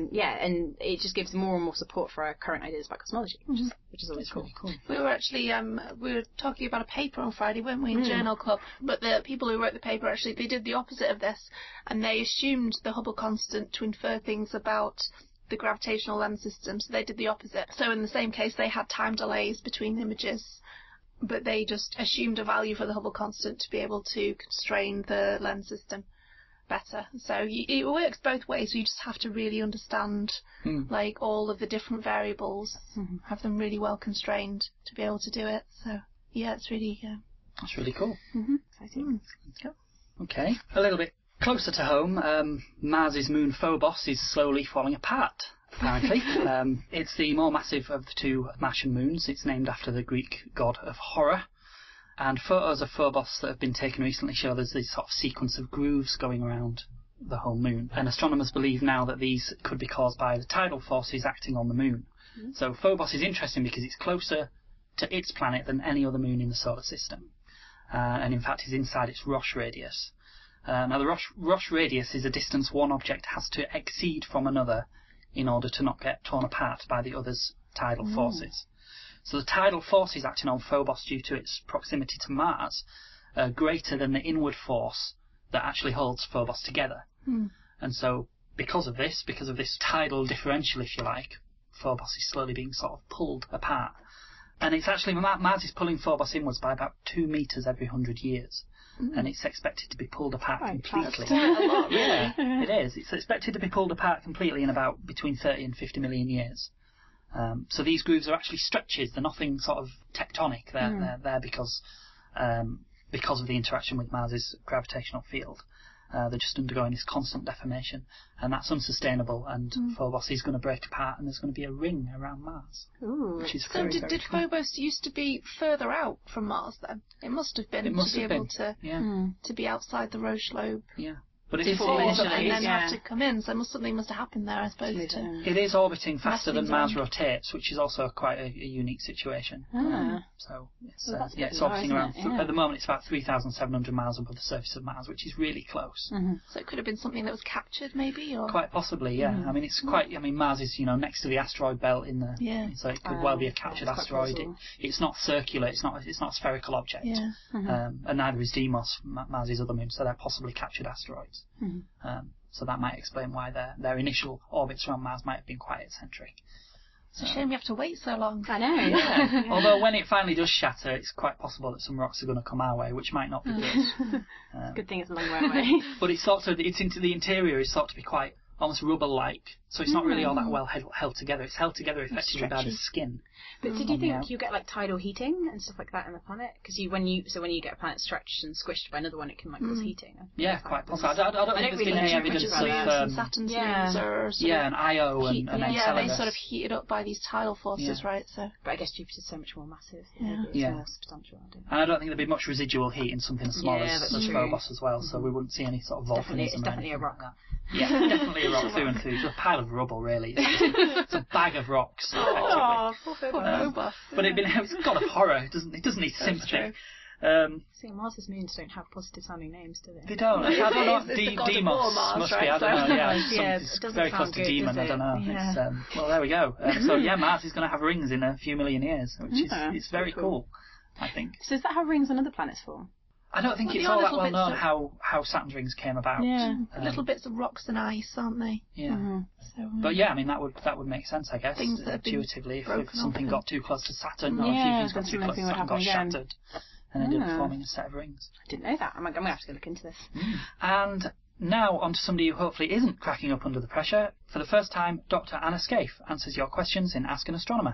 it just gives more and more support for our current ideas about cosmology, which is always cool. Really cool. We were actually we were talking about a paper on Friday, weren't we, in Journal Club? But the people who wrote the paper actually they did the opposite of this, and they assumed the Hubble constant to infer things about the gravitational lens system, so they did the opposite. So in the same case, they had time delays between images, but they just assumed a value for the Hubble constant to be able to constrain the lens system better. So it works both ways. So you just have to really understand like all of the different variables, have them really well constrained to be able to do it. So yeah, it's really that's really cool. Exciting. Let's go. Okay, a little bit closer to home, Mars's moon Phobos is slowly falling apart, apparently. It's the more massive of the two Martian moons. It's named after the Greek god of horror. And photos of Phobos that have been taken recently show there's this sort of sequence of grooves going around the whole moon. And astronomers believe now that these could be caused by the tidal forces acting on the moon. So Phobos is interesting because it's closer to its planet than any other moon in the solar system. And in fact is inside its Roche radius. Now the Roche radius is a distance one object has to exceed from another in order to not get torn apart by the other's tidal forces. So the tidal forces acting on Phobos due to its proximity to Mars are greater than the inward force that actually holds Phobos together. And so because of this tidal differential, if you like, Phobos is slowly being sort of pulled apart. And it's actually, Mars is pulling Phobos inwards by about 2 meters every 100 years. And it's expected to be pulled apart completely. That's a lot, really. Yeah, it is. It's expected to be pulled apart completely in about between 30 and 50 million years. So these grooves are actually stretches. They're nothing sort of tectonic. They're there because of the interaction with Mars's gravitational field. They're just undergoing this constant deformation, and that's unsustainable. And Phobos is going to break apart, and there's going to be a ring around Mars. Ooh. Which is So very, did very cool. Phobos used to be further out from Mars then? It must have been to be able to be outside the Roche lobe. Yeah. But Before, it's and then have to come in, so something must have happened there, I suppose. It is orbiting faster than Mars around. rotates, which is also quite a unique situation. So it's, that's it's bizarre, orbiting isn't around. it? Yeah. At the moment, it's about 3,700 miles above the surface of Mars, which is really close. So it could have been something that was captured, maybe, or Quite possibly, yeah. I mean, it's quite. I mean, Mars is next to the asteroid belt in the. Yeah. So it could well be a captured that's quite asteroid. possible. It's not circular. It's not a spherical object. Yeah. And neither is Deimos, Mars's other moon. So they're possibly captured asteroids. So that might explain why their initial orbits around Mars might have been quite eccentric. It's a shame we have to wait so long. I know. Yeah. Although when it finally does shatter, it's quite possible that some rocks are going to come our way, which might not be good. Good thing it's a long way away. But it's into the interior is thought to be quite almost rubber-like, so it's not really all that well held together. It's held together effectively by the skin. But did you think you get like tidal heating and stuff like that in the planet? Because when you get a planet stretched and squished by another one, it can like cause heating. Yeah, quite possible. I don't think there's been any evidence of Saturn's moons are sort and Io and Enceladus. Yeah, they sort of heated up by these tidal forces, right? So, but I guess Jupiter's so much more massive. Yeah. It's more substantial. And I don't think there'd be much residual heat in something as small as Phobos as well. So we wouldn't see any sort of volcanism. It's definitely a rock. Like yeah, definitely a rock through and through. It's a pile of rubble, really. It's a bag of rocks. poor Phobos. But it's God of horror. It doesn't need sympathy. See, Mars's moons don't have positive sounding names, do they? They don't. I don't know. It's the god of Deimos war, Mars, must right? be. I don't know. Yeah, it it's doesn't very close sound to good, demon. does I don't know. it? Yeah. It's, well, there we go. So yeah, Mars is going to have rings in a few million years, which is it's very cool. I think. So is that how rings on other planets form? I don't think it's all that well known how Saturn's rings came about. Yeah, little bits of rocks and ice, aren't they? Yeah. So, but yeah, I mean that would make sense, I guess. Things that have been intuitively, if broken something off got too close to Saturn, or a few things got too close to Saturn, got shattered, and ended up forming a set of rings. I didn't know that. I'm gonna have to go look into this. And now on to somebody who hopefully isn't cracking up under the pressure. For the first time, Dr. Anna Scaife answers your questions in Ask an Astronomer.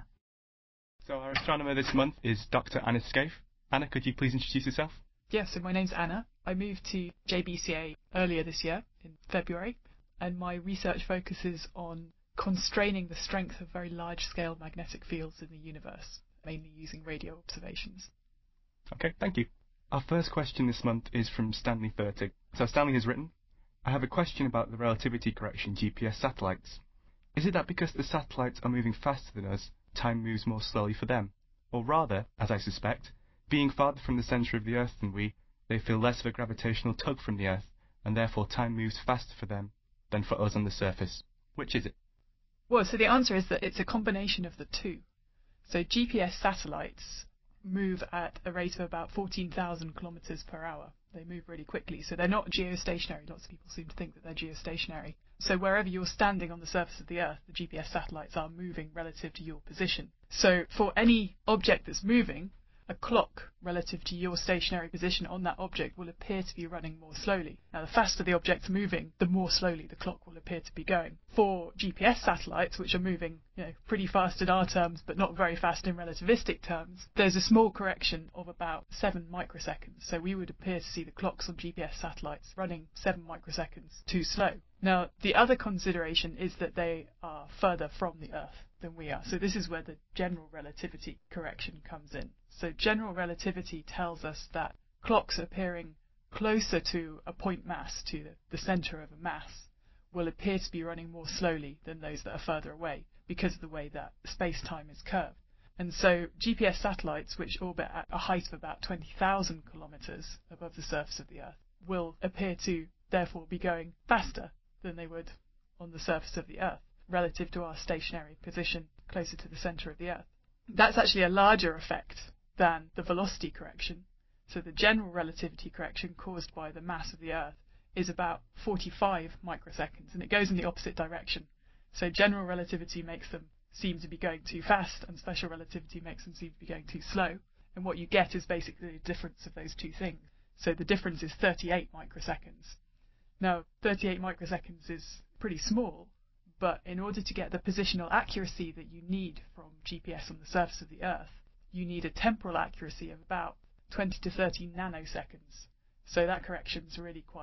So our astronomer this month is Dr. Anna Scaife. Anna, could you please introduce yourself? Yes, so my name's Anna. I moved to JBCA earlier this year, in February, and my research focuses on constraining the strength of very large-scale magnetic fields in the universe, mainly using radio observations. Okay, thank you. Our first question this month is from Stanley Fertig. So Stanley has written, I have a question about the relativity correction GPS satellites. Is it that because the satellites are moving faster than us, time moves more slowly for them? Or rather, as I suspect, being farther from the centre of the Earth than we, they feel less of a gravitational tug from the Earth, and therefore time moves faster for them than for us on the surface. Which is it? Well, so the answer is that it's a combination of the two. So GPS satellites move at a rate of about 14,000 kilometres per hour. They move really quickly, so they're not geostationary. Lots of people seem to think that they're geostationary. So wherever you're standing on the surface of the Earth, the GPS satellites are moving relative to your position. So for any object that's moving, a clock relative to your stationary position on that object will appear to be running more slowly. Now, the faster the object's moving, the more slowly the clock will appear to be going. For GPS satellites, which are moving, pretty fast in our terms, but not very fast in relativistic terms, there's a small correction of about 7 microseconds. So we would appear to see the clocks on GPS satellites running 7 microseconds too slow. Now, the other consideration is that they are further from the Earth than we are. So this is where the general relativity correction comes in. So general relativity tells us that clocks appearing closer to a point mass, to the centre of a mass, will appear to be running more slowly than those that are further away because of the way that space-time is curved. And so GPS satellites, which orbit at a height of about 20,000 kilometres above the surface of the Earth, will appear to therefore be going faster than they would on the surface of the Earth, relative to our stationary position closer to the centre of the Earth. That's actually a larger effect than the velocity correction. So the general relativity correction caused by the mass of the Earth is about 45 microseconds, and it goes in the opposite direction. So general relativity makes them seem to be going too fast, and special relativity makes them seem to be going too slow. And what you get is basically the difference of those two things. So the difference is 38 microseconds. Now, 38 microseconds is pretty small, but in order to get the positional accuracy that you need from GPS on the surface of the Earth, you need a temporal accuracy of about 20 to 30 nanoseconds. So that correction's really quite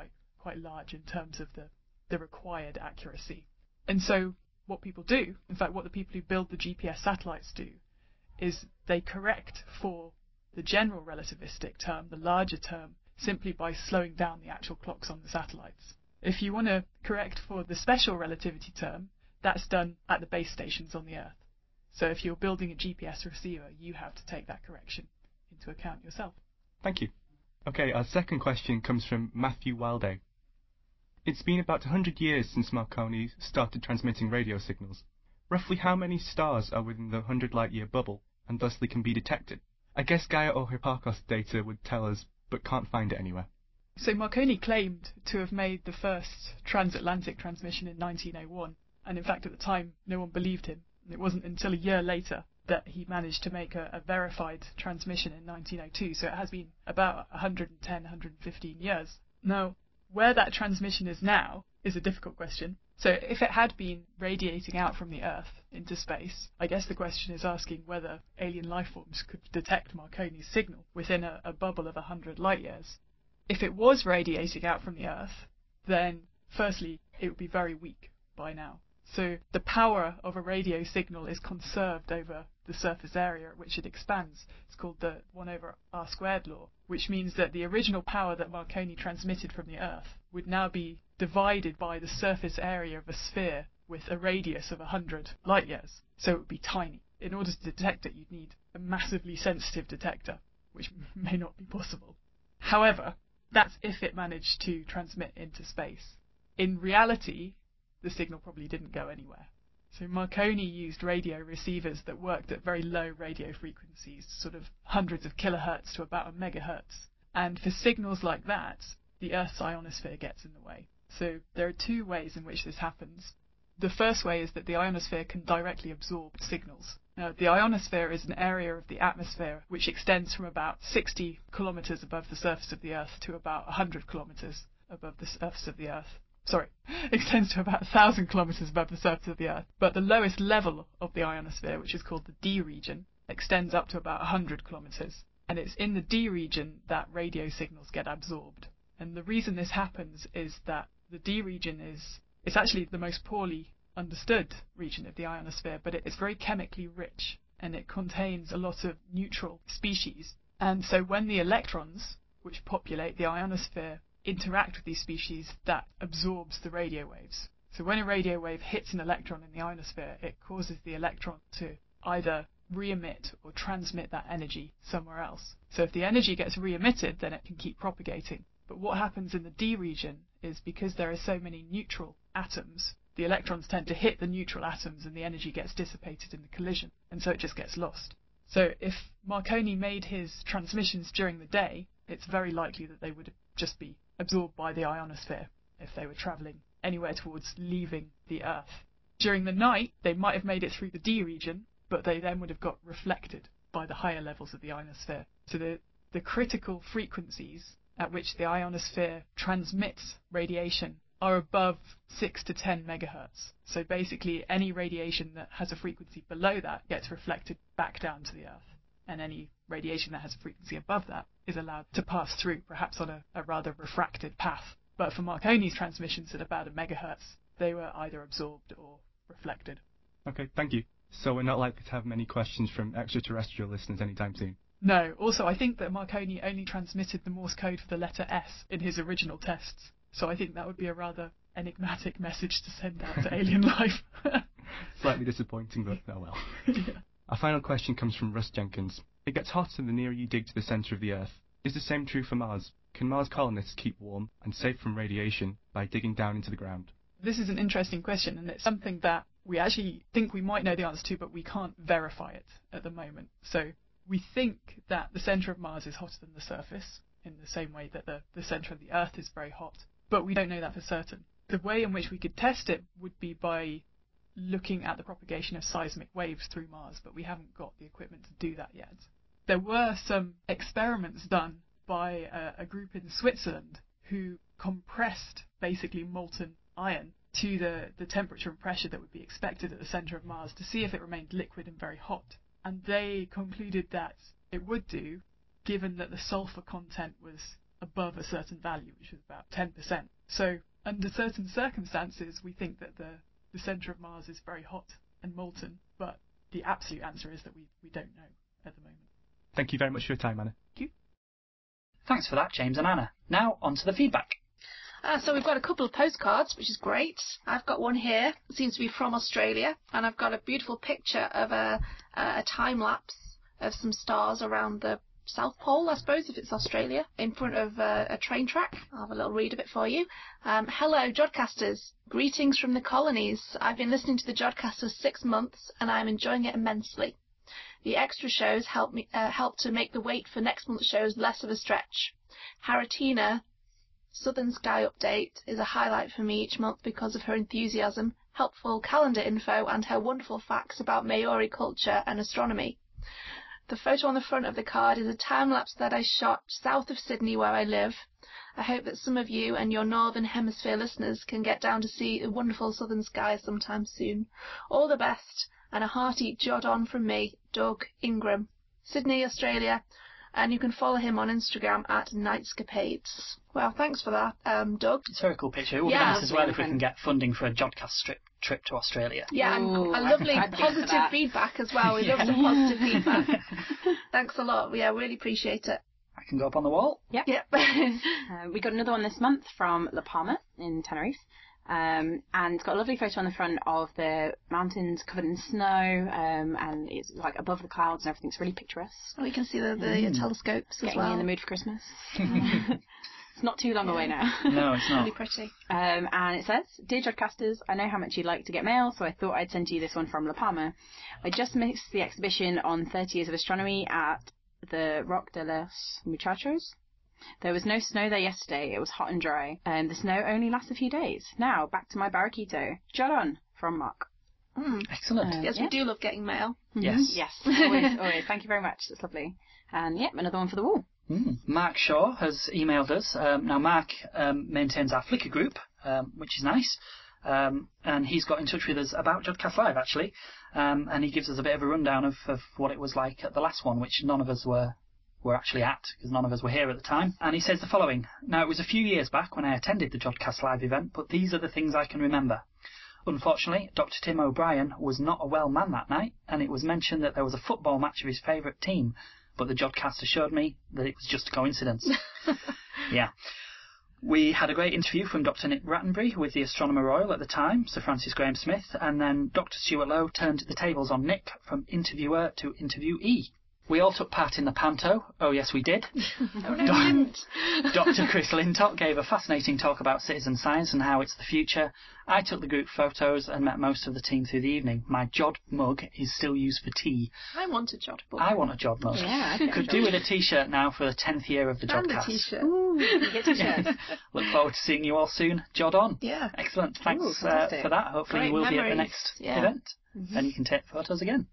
quite large in terms of the required accuracy. And so what people do, in fact what the people who build the GPS satellites do, is they correct for the general relativistic term, the larger term, simply by slowing down the actual clocks on the satellites. If you want to correct for the special relativity term, that's done at the base stations on the Earth. So if you're building a GPS receiver, you have to take that correction into account yourself. Thank you. Okay, our second question comes from Matthew Wilday. It's been about 100 years since Marconi started transmitting radio signals. Roughly how many stars are within the 100 light-year bubble, and thusly can be detected? I guess Gaia or Hipparcos data would tell us, but can't find it anywhere. So Marconi claimed to have made the first transatlantic transmission in 1901, and in fact at the time no one believed him. It wasn't until a year later that he managed to make a verified transmission in 1902, so it has been about 110, 115 years. Now, where that transmission is now is a difficult question. So if it had been radiating out from the Earth into space, I guess the question is asking whether alien life forms could detect Marconi's signal within a bubble of 100 light years. If it was radiating out from the Earth, then firstly, it would be very weak by now. So the power of a radio signal is conserved over the surface area at which it expands. It's called the 1/r² law, which means that the original power that Marconi transmitted from the Earth would now be divided by the surface area of a sphere with a radius of 100 light years. So it would be tiny. In order to detect it, you'd need a massively sensitive detector, which may not be possible. However, that's if it managed to transmit into space. In reality, the signal probably didn't go anywhere. So Marconi used radio receivers that worked at very low radio frequencies, sort of hundreds of kilohertz to about a megahertz. And for signals like that, the Earth's ionosphere gets in the way. So there are two ways in which this happens. The first way is that the ionosphere can directly absorb signals. Now, the ionosphere is an area of the atmosphere which extends from about 60 kilometers above the surface of the Earth to about 100 kilometers above the surface of the Earth. Extends to about 1,000 kilometers above the surface of the Earth. But the lowest level of the ionosphere, which is called the D region, extends up to about 100 kilometers. And it's in the D region that radio signals get absorbed. And the reason this happens is that the D region it's actually the most poorly understood region of the ionosphere, but it's very chemically rich, and it contains a lot of neutral species. And so when the electrons, which populate the ionosphere, interact with these species, that absorbs the radio waves. So when a radio wave hits an electron in the ionosphere, it causes the electron to either re-emit or transmit that energy somewhere else. So if the energy gets re-emitted, then it can keep propagating. But what happens in the D region is because there are so many neutral atoms, the electrons tend to hit the neutral atoms and the energy gets dissipated in the collision, and so it just gets lost. So if Marconi made his transmissions during the day, it's very likely that they would just be absorbed by the ionosphere if they were travelling anywhere towards leaving the Earth. During the night, they might have made it through the D region, but they then would have got reflected by the higher levels of the ionosphere. So the critical frequencies at which the ionosphere transmits radiation are above 6 to 10 megahertz. So basically any radiation that has a frequency below that gets reflected back down to the Earth, and any radiation that has a frequency above that is allowed to pass through, perhaps on a rather refracted path. But for Marconi's transmissions at about a megahertz, they were either absorbed or reflected. Okay, thank you. So we're not likely to have many questions from extraterrestrial listeners anytime soon? No. Also, I think that Marconi only transmitted the Morse code for the letter S in his original tests. So I think that would be a rather enigmatic message to send out to alien life. Slightly disappointing, but oh well. Yeah. Our final question comes from Russ Jenkins. It gets hotter the nearer you dig to the centre of the Earth. Is the same true for Mars? Can Mars colonists keep warm and safe from radiation by digging down into the ground? This is an interesting question, and it's something that we actually think we might know the answer to, but we can't verify it at the moment. So we think that the centre of Mars is hotter than the surface, in the same way that the centre of the Earth is very hot, but we don't know that for certain. The way in which we could test it would be by looking at the propagation of seismic waves through Mars, but we haven't got the equipment to do that yet. There were some experiments done by a group in Switzerland who compressed basically molten iron to the temperature and pressure that would be expected at the centre of Mars to see if it remained liquid and very hot. And they concluded that it would do, given that the sulfur content was above a certain value, which is about 10%. So under certain circumstances, we think that the centre of Mars is very hot and molten, but the absolute answer is that we don't know at the moment. Thank you very much for your time, Anna. Thank you. Thanks for that, James and Anna. Now on to the feedback. So we've got a couple of postcards, which is great. I've got one here. It seems to be from Australia, and I've got a beautiful picture of a time lapse of some stars around the South Pole, I suppose, if it's Australia, in front of a train track. I'll have a little read of it for you. Hello, Jodcasters. Greetings from the colonies. I've been listening to the Jodcast for 6 months, and I'm enjoying it immensely. The extra shows help to make the wait for next month's shows less of a stretch. Haratina Southern Sky Update is a highlight for me each month because of her enthusiasm, helpful calendar info, and her wonderful facts about Maori culture and astronomy. The photo on the front of the card is a time-lapse that I shot south of Sydney, where I live. I hope that some of you and your Northern Hemisphere listeners can get down to see the wonderful southern skies sometime soon. All the best, and a hearty jod on from me, Doug Ingram, Sydney, Australia, and you can follow him on Instagram at Nightscapades. Well, thanks for that, Doug. It's a very cool picture. It would be nice as well if we can get funding for a Jodcast trip to Australia. Yeah, and a lovely positive feedback as well. We love the positive feedback. Thanks a lot. Yeah, really appreciate it. I can go up on the wall. Yep. We got another one this month from La Palma in Tenerife. And it's got a lovely photo on the front of the mountains covered in snow, and it's like above the clouds and everything's really picturesque. We can see the telescopes Getting as well. me in the mood for Christmas. It's not too long away now. No, it's not. Really pretty. And it says, Dear Jodcasters, I know how much you like to get mail, so I thought I'd send you this one from La Palma. I just missed the exhibition on 30 Years of Astronomy at the Rock de los Muchachos. There was no snow there yesterday. It was hot and dry, and the snow only lasts a few days. Now, back to my barraquito. Jod on, from Mark. Excellent. Yes, we do love getting mail. Yes. Yes, always. Thank you very much. That's lovely. And, another one for the wall. Mark Shaw has emailed us. Now, Mark maintains our Flickr group, which is nice. And he's got in touch with us about Jodcast Live, actually. And he gives us a bit of a rundown of what it was like at the last one, which none of us were actually at, because none of us were here at the time. And he says the following. Now, it was a few years back when I attended the Jodcast Live event, but these are the things I can remember. Unfortunately, Dr. Tim O'Brien was not a well man that night, and it was mentioned that there was a football match of his favourite team, but the Jodcast assured me that it was just a coincidence. Yeah. We had a great interview from Dr. Nick Rattenbury with the Astronomer Royal at the time, Sir Francis Graham Smith, and then Dr. Stuart Lowe turned the tables on Nick from interviewer to interviewee. We all took part in the panto. Oh, yes, we did. Oh, no, we didn't. Dr. Chris Lintott gave a fascinating talk about citizen science and how it's the future. I took the group photos and met most of the team through the evening. My Jod mug is still used for tea. I want a Jod mug. I want a Jod mug. Yeah, Could do with a T-shirt now for the 10th year of the And Jodcast. a T-shirt. Ooh, you get T-shirts. Look forward to seeing you all soon. Jod on. Yeah. Excellent. Thanks Ooh, for fantastic. that. Hopefully you Great will be at the memories. next Yeah. event. And you can take photos again.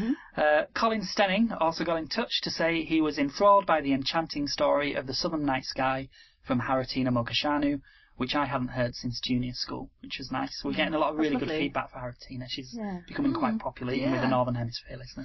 Colin Stenning also got in touch to say he was enthralled by the enchanting story of the southern night sky from Haratina Mogashanu, which I hadn't heard since junior school, which was nice. We're getting a lot of really good lovely. feedback for Haratina. She's becoming quite popular even with the Yeah. Northern Hemisphere listeners.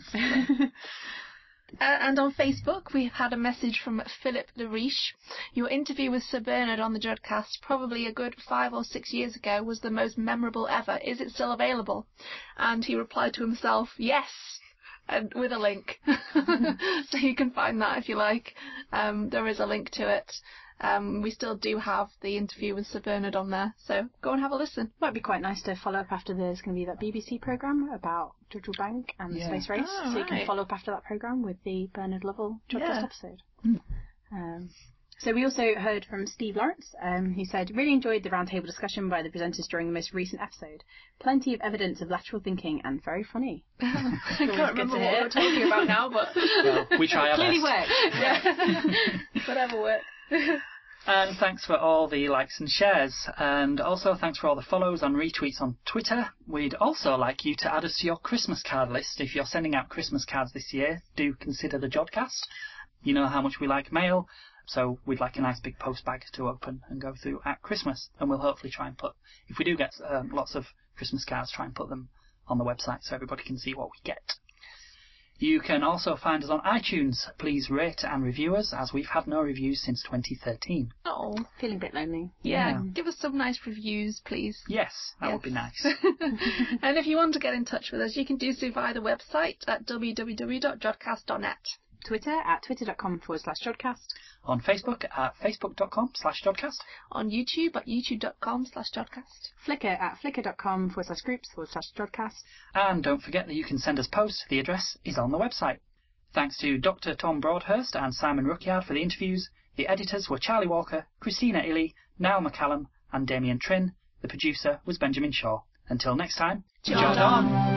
And on Facebook, we've had a message from Philip Lariche. Your interview with Sir Bernard on the Jodcast, probably a good 5 or 6 years ago, was the most memorable ever. Is it still available? And he replied to himself, yes, and with a link. So you can find that if you like. There is a link to it. We still do have the interview with Sir Bernard on there, so go and have a listen. Might be quite nice to follow up after there's going to be that BBC programme about Jodrell Bank and the space race. Oh, so you can right. follow up after that programme with the Bernard Lovell Jodcast Yeah. episode. So we also heard from Steve Lawrence, who said, really enjoyed the roundtable discussion by the presenters during the most recent episode. Plenty of evidence of lateral thinking and very funny. I can't remember what we're talking about now, but Well, we try our Clearly best. worked. yeah. Whatever works. And thanks for all the likes and shares. And also thanks for all the follows and retweets on Twitter. We'd also like you to add us to your Christmas card list. If you're sending out Christmas cards this year, do consider the Jodcast. You know how much we like mail, so we'd like a nice big post bag to open and go through at Christmas. And we'll hopefully try and put, if we do get lots of Christmas cards, try and put them on the website so everybody can see what we get. You can also find us on iTunes. Please rate and review us, as we've had no reviews since 2013. Oh, Feeling a bit lonely. yeah. Give us some nice reviews, please. Yes, that would be nice. And if you want to get in touch with us, you can do so via the website at www.jodcast.net. Twitter at twitter.com/Jodcast. On Facebook at facebook.com/Jodcast. On YouTube at youtube.com/Jodcast. Flickr at flickr.com/groups/Jodcast. And don't forget that you can send us posts. The address is on the website. Thanks to Dr. Tom Broadhurst and Simon Rookyard for the interviews. The editors were Charlie Walker, Christina Illy, Niall McCallum and Damien Trin. The producer was Benjamin Shaw. Until next time, Jod on!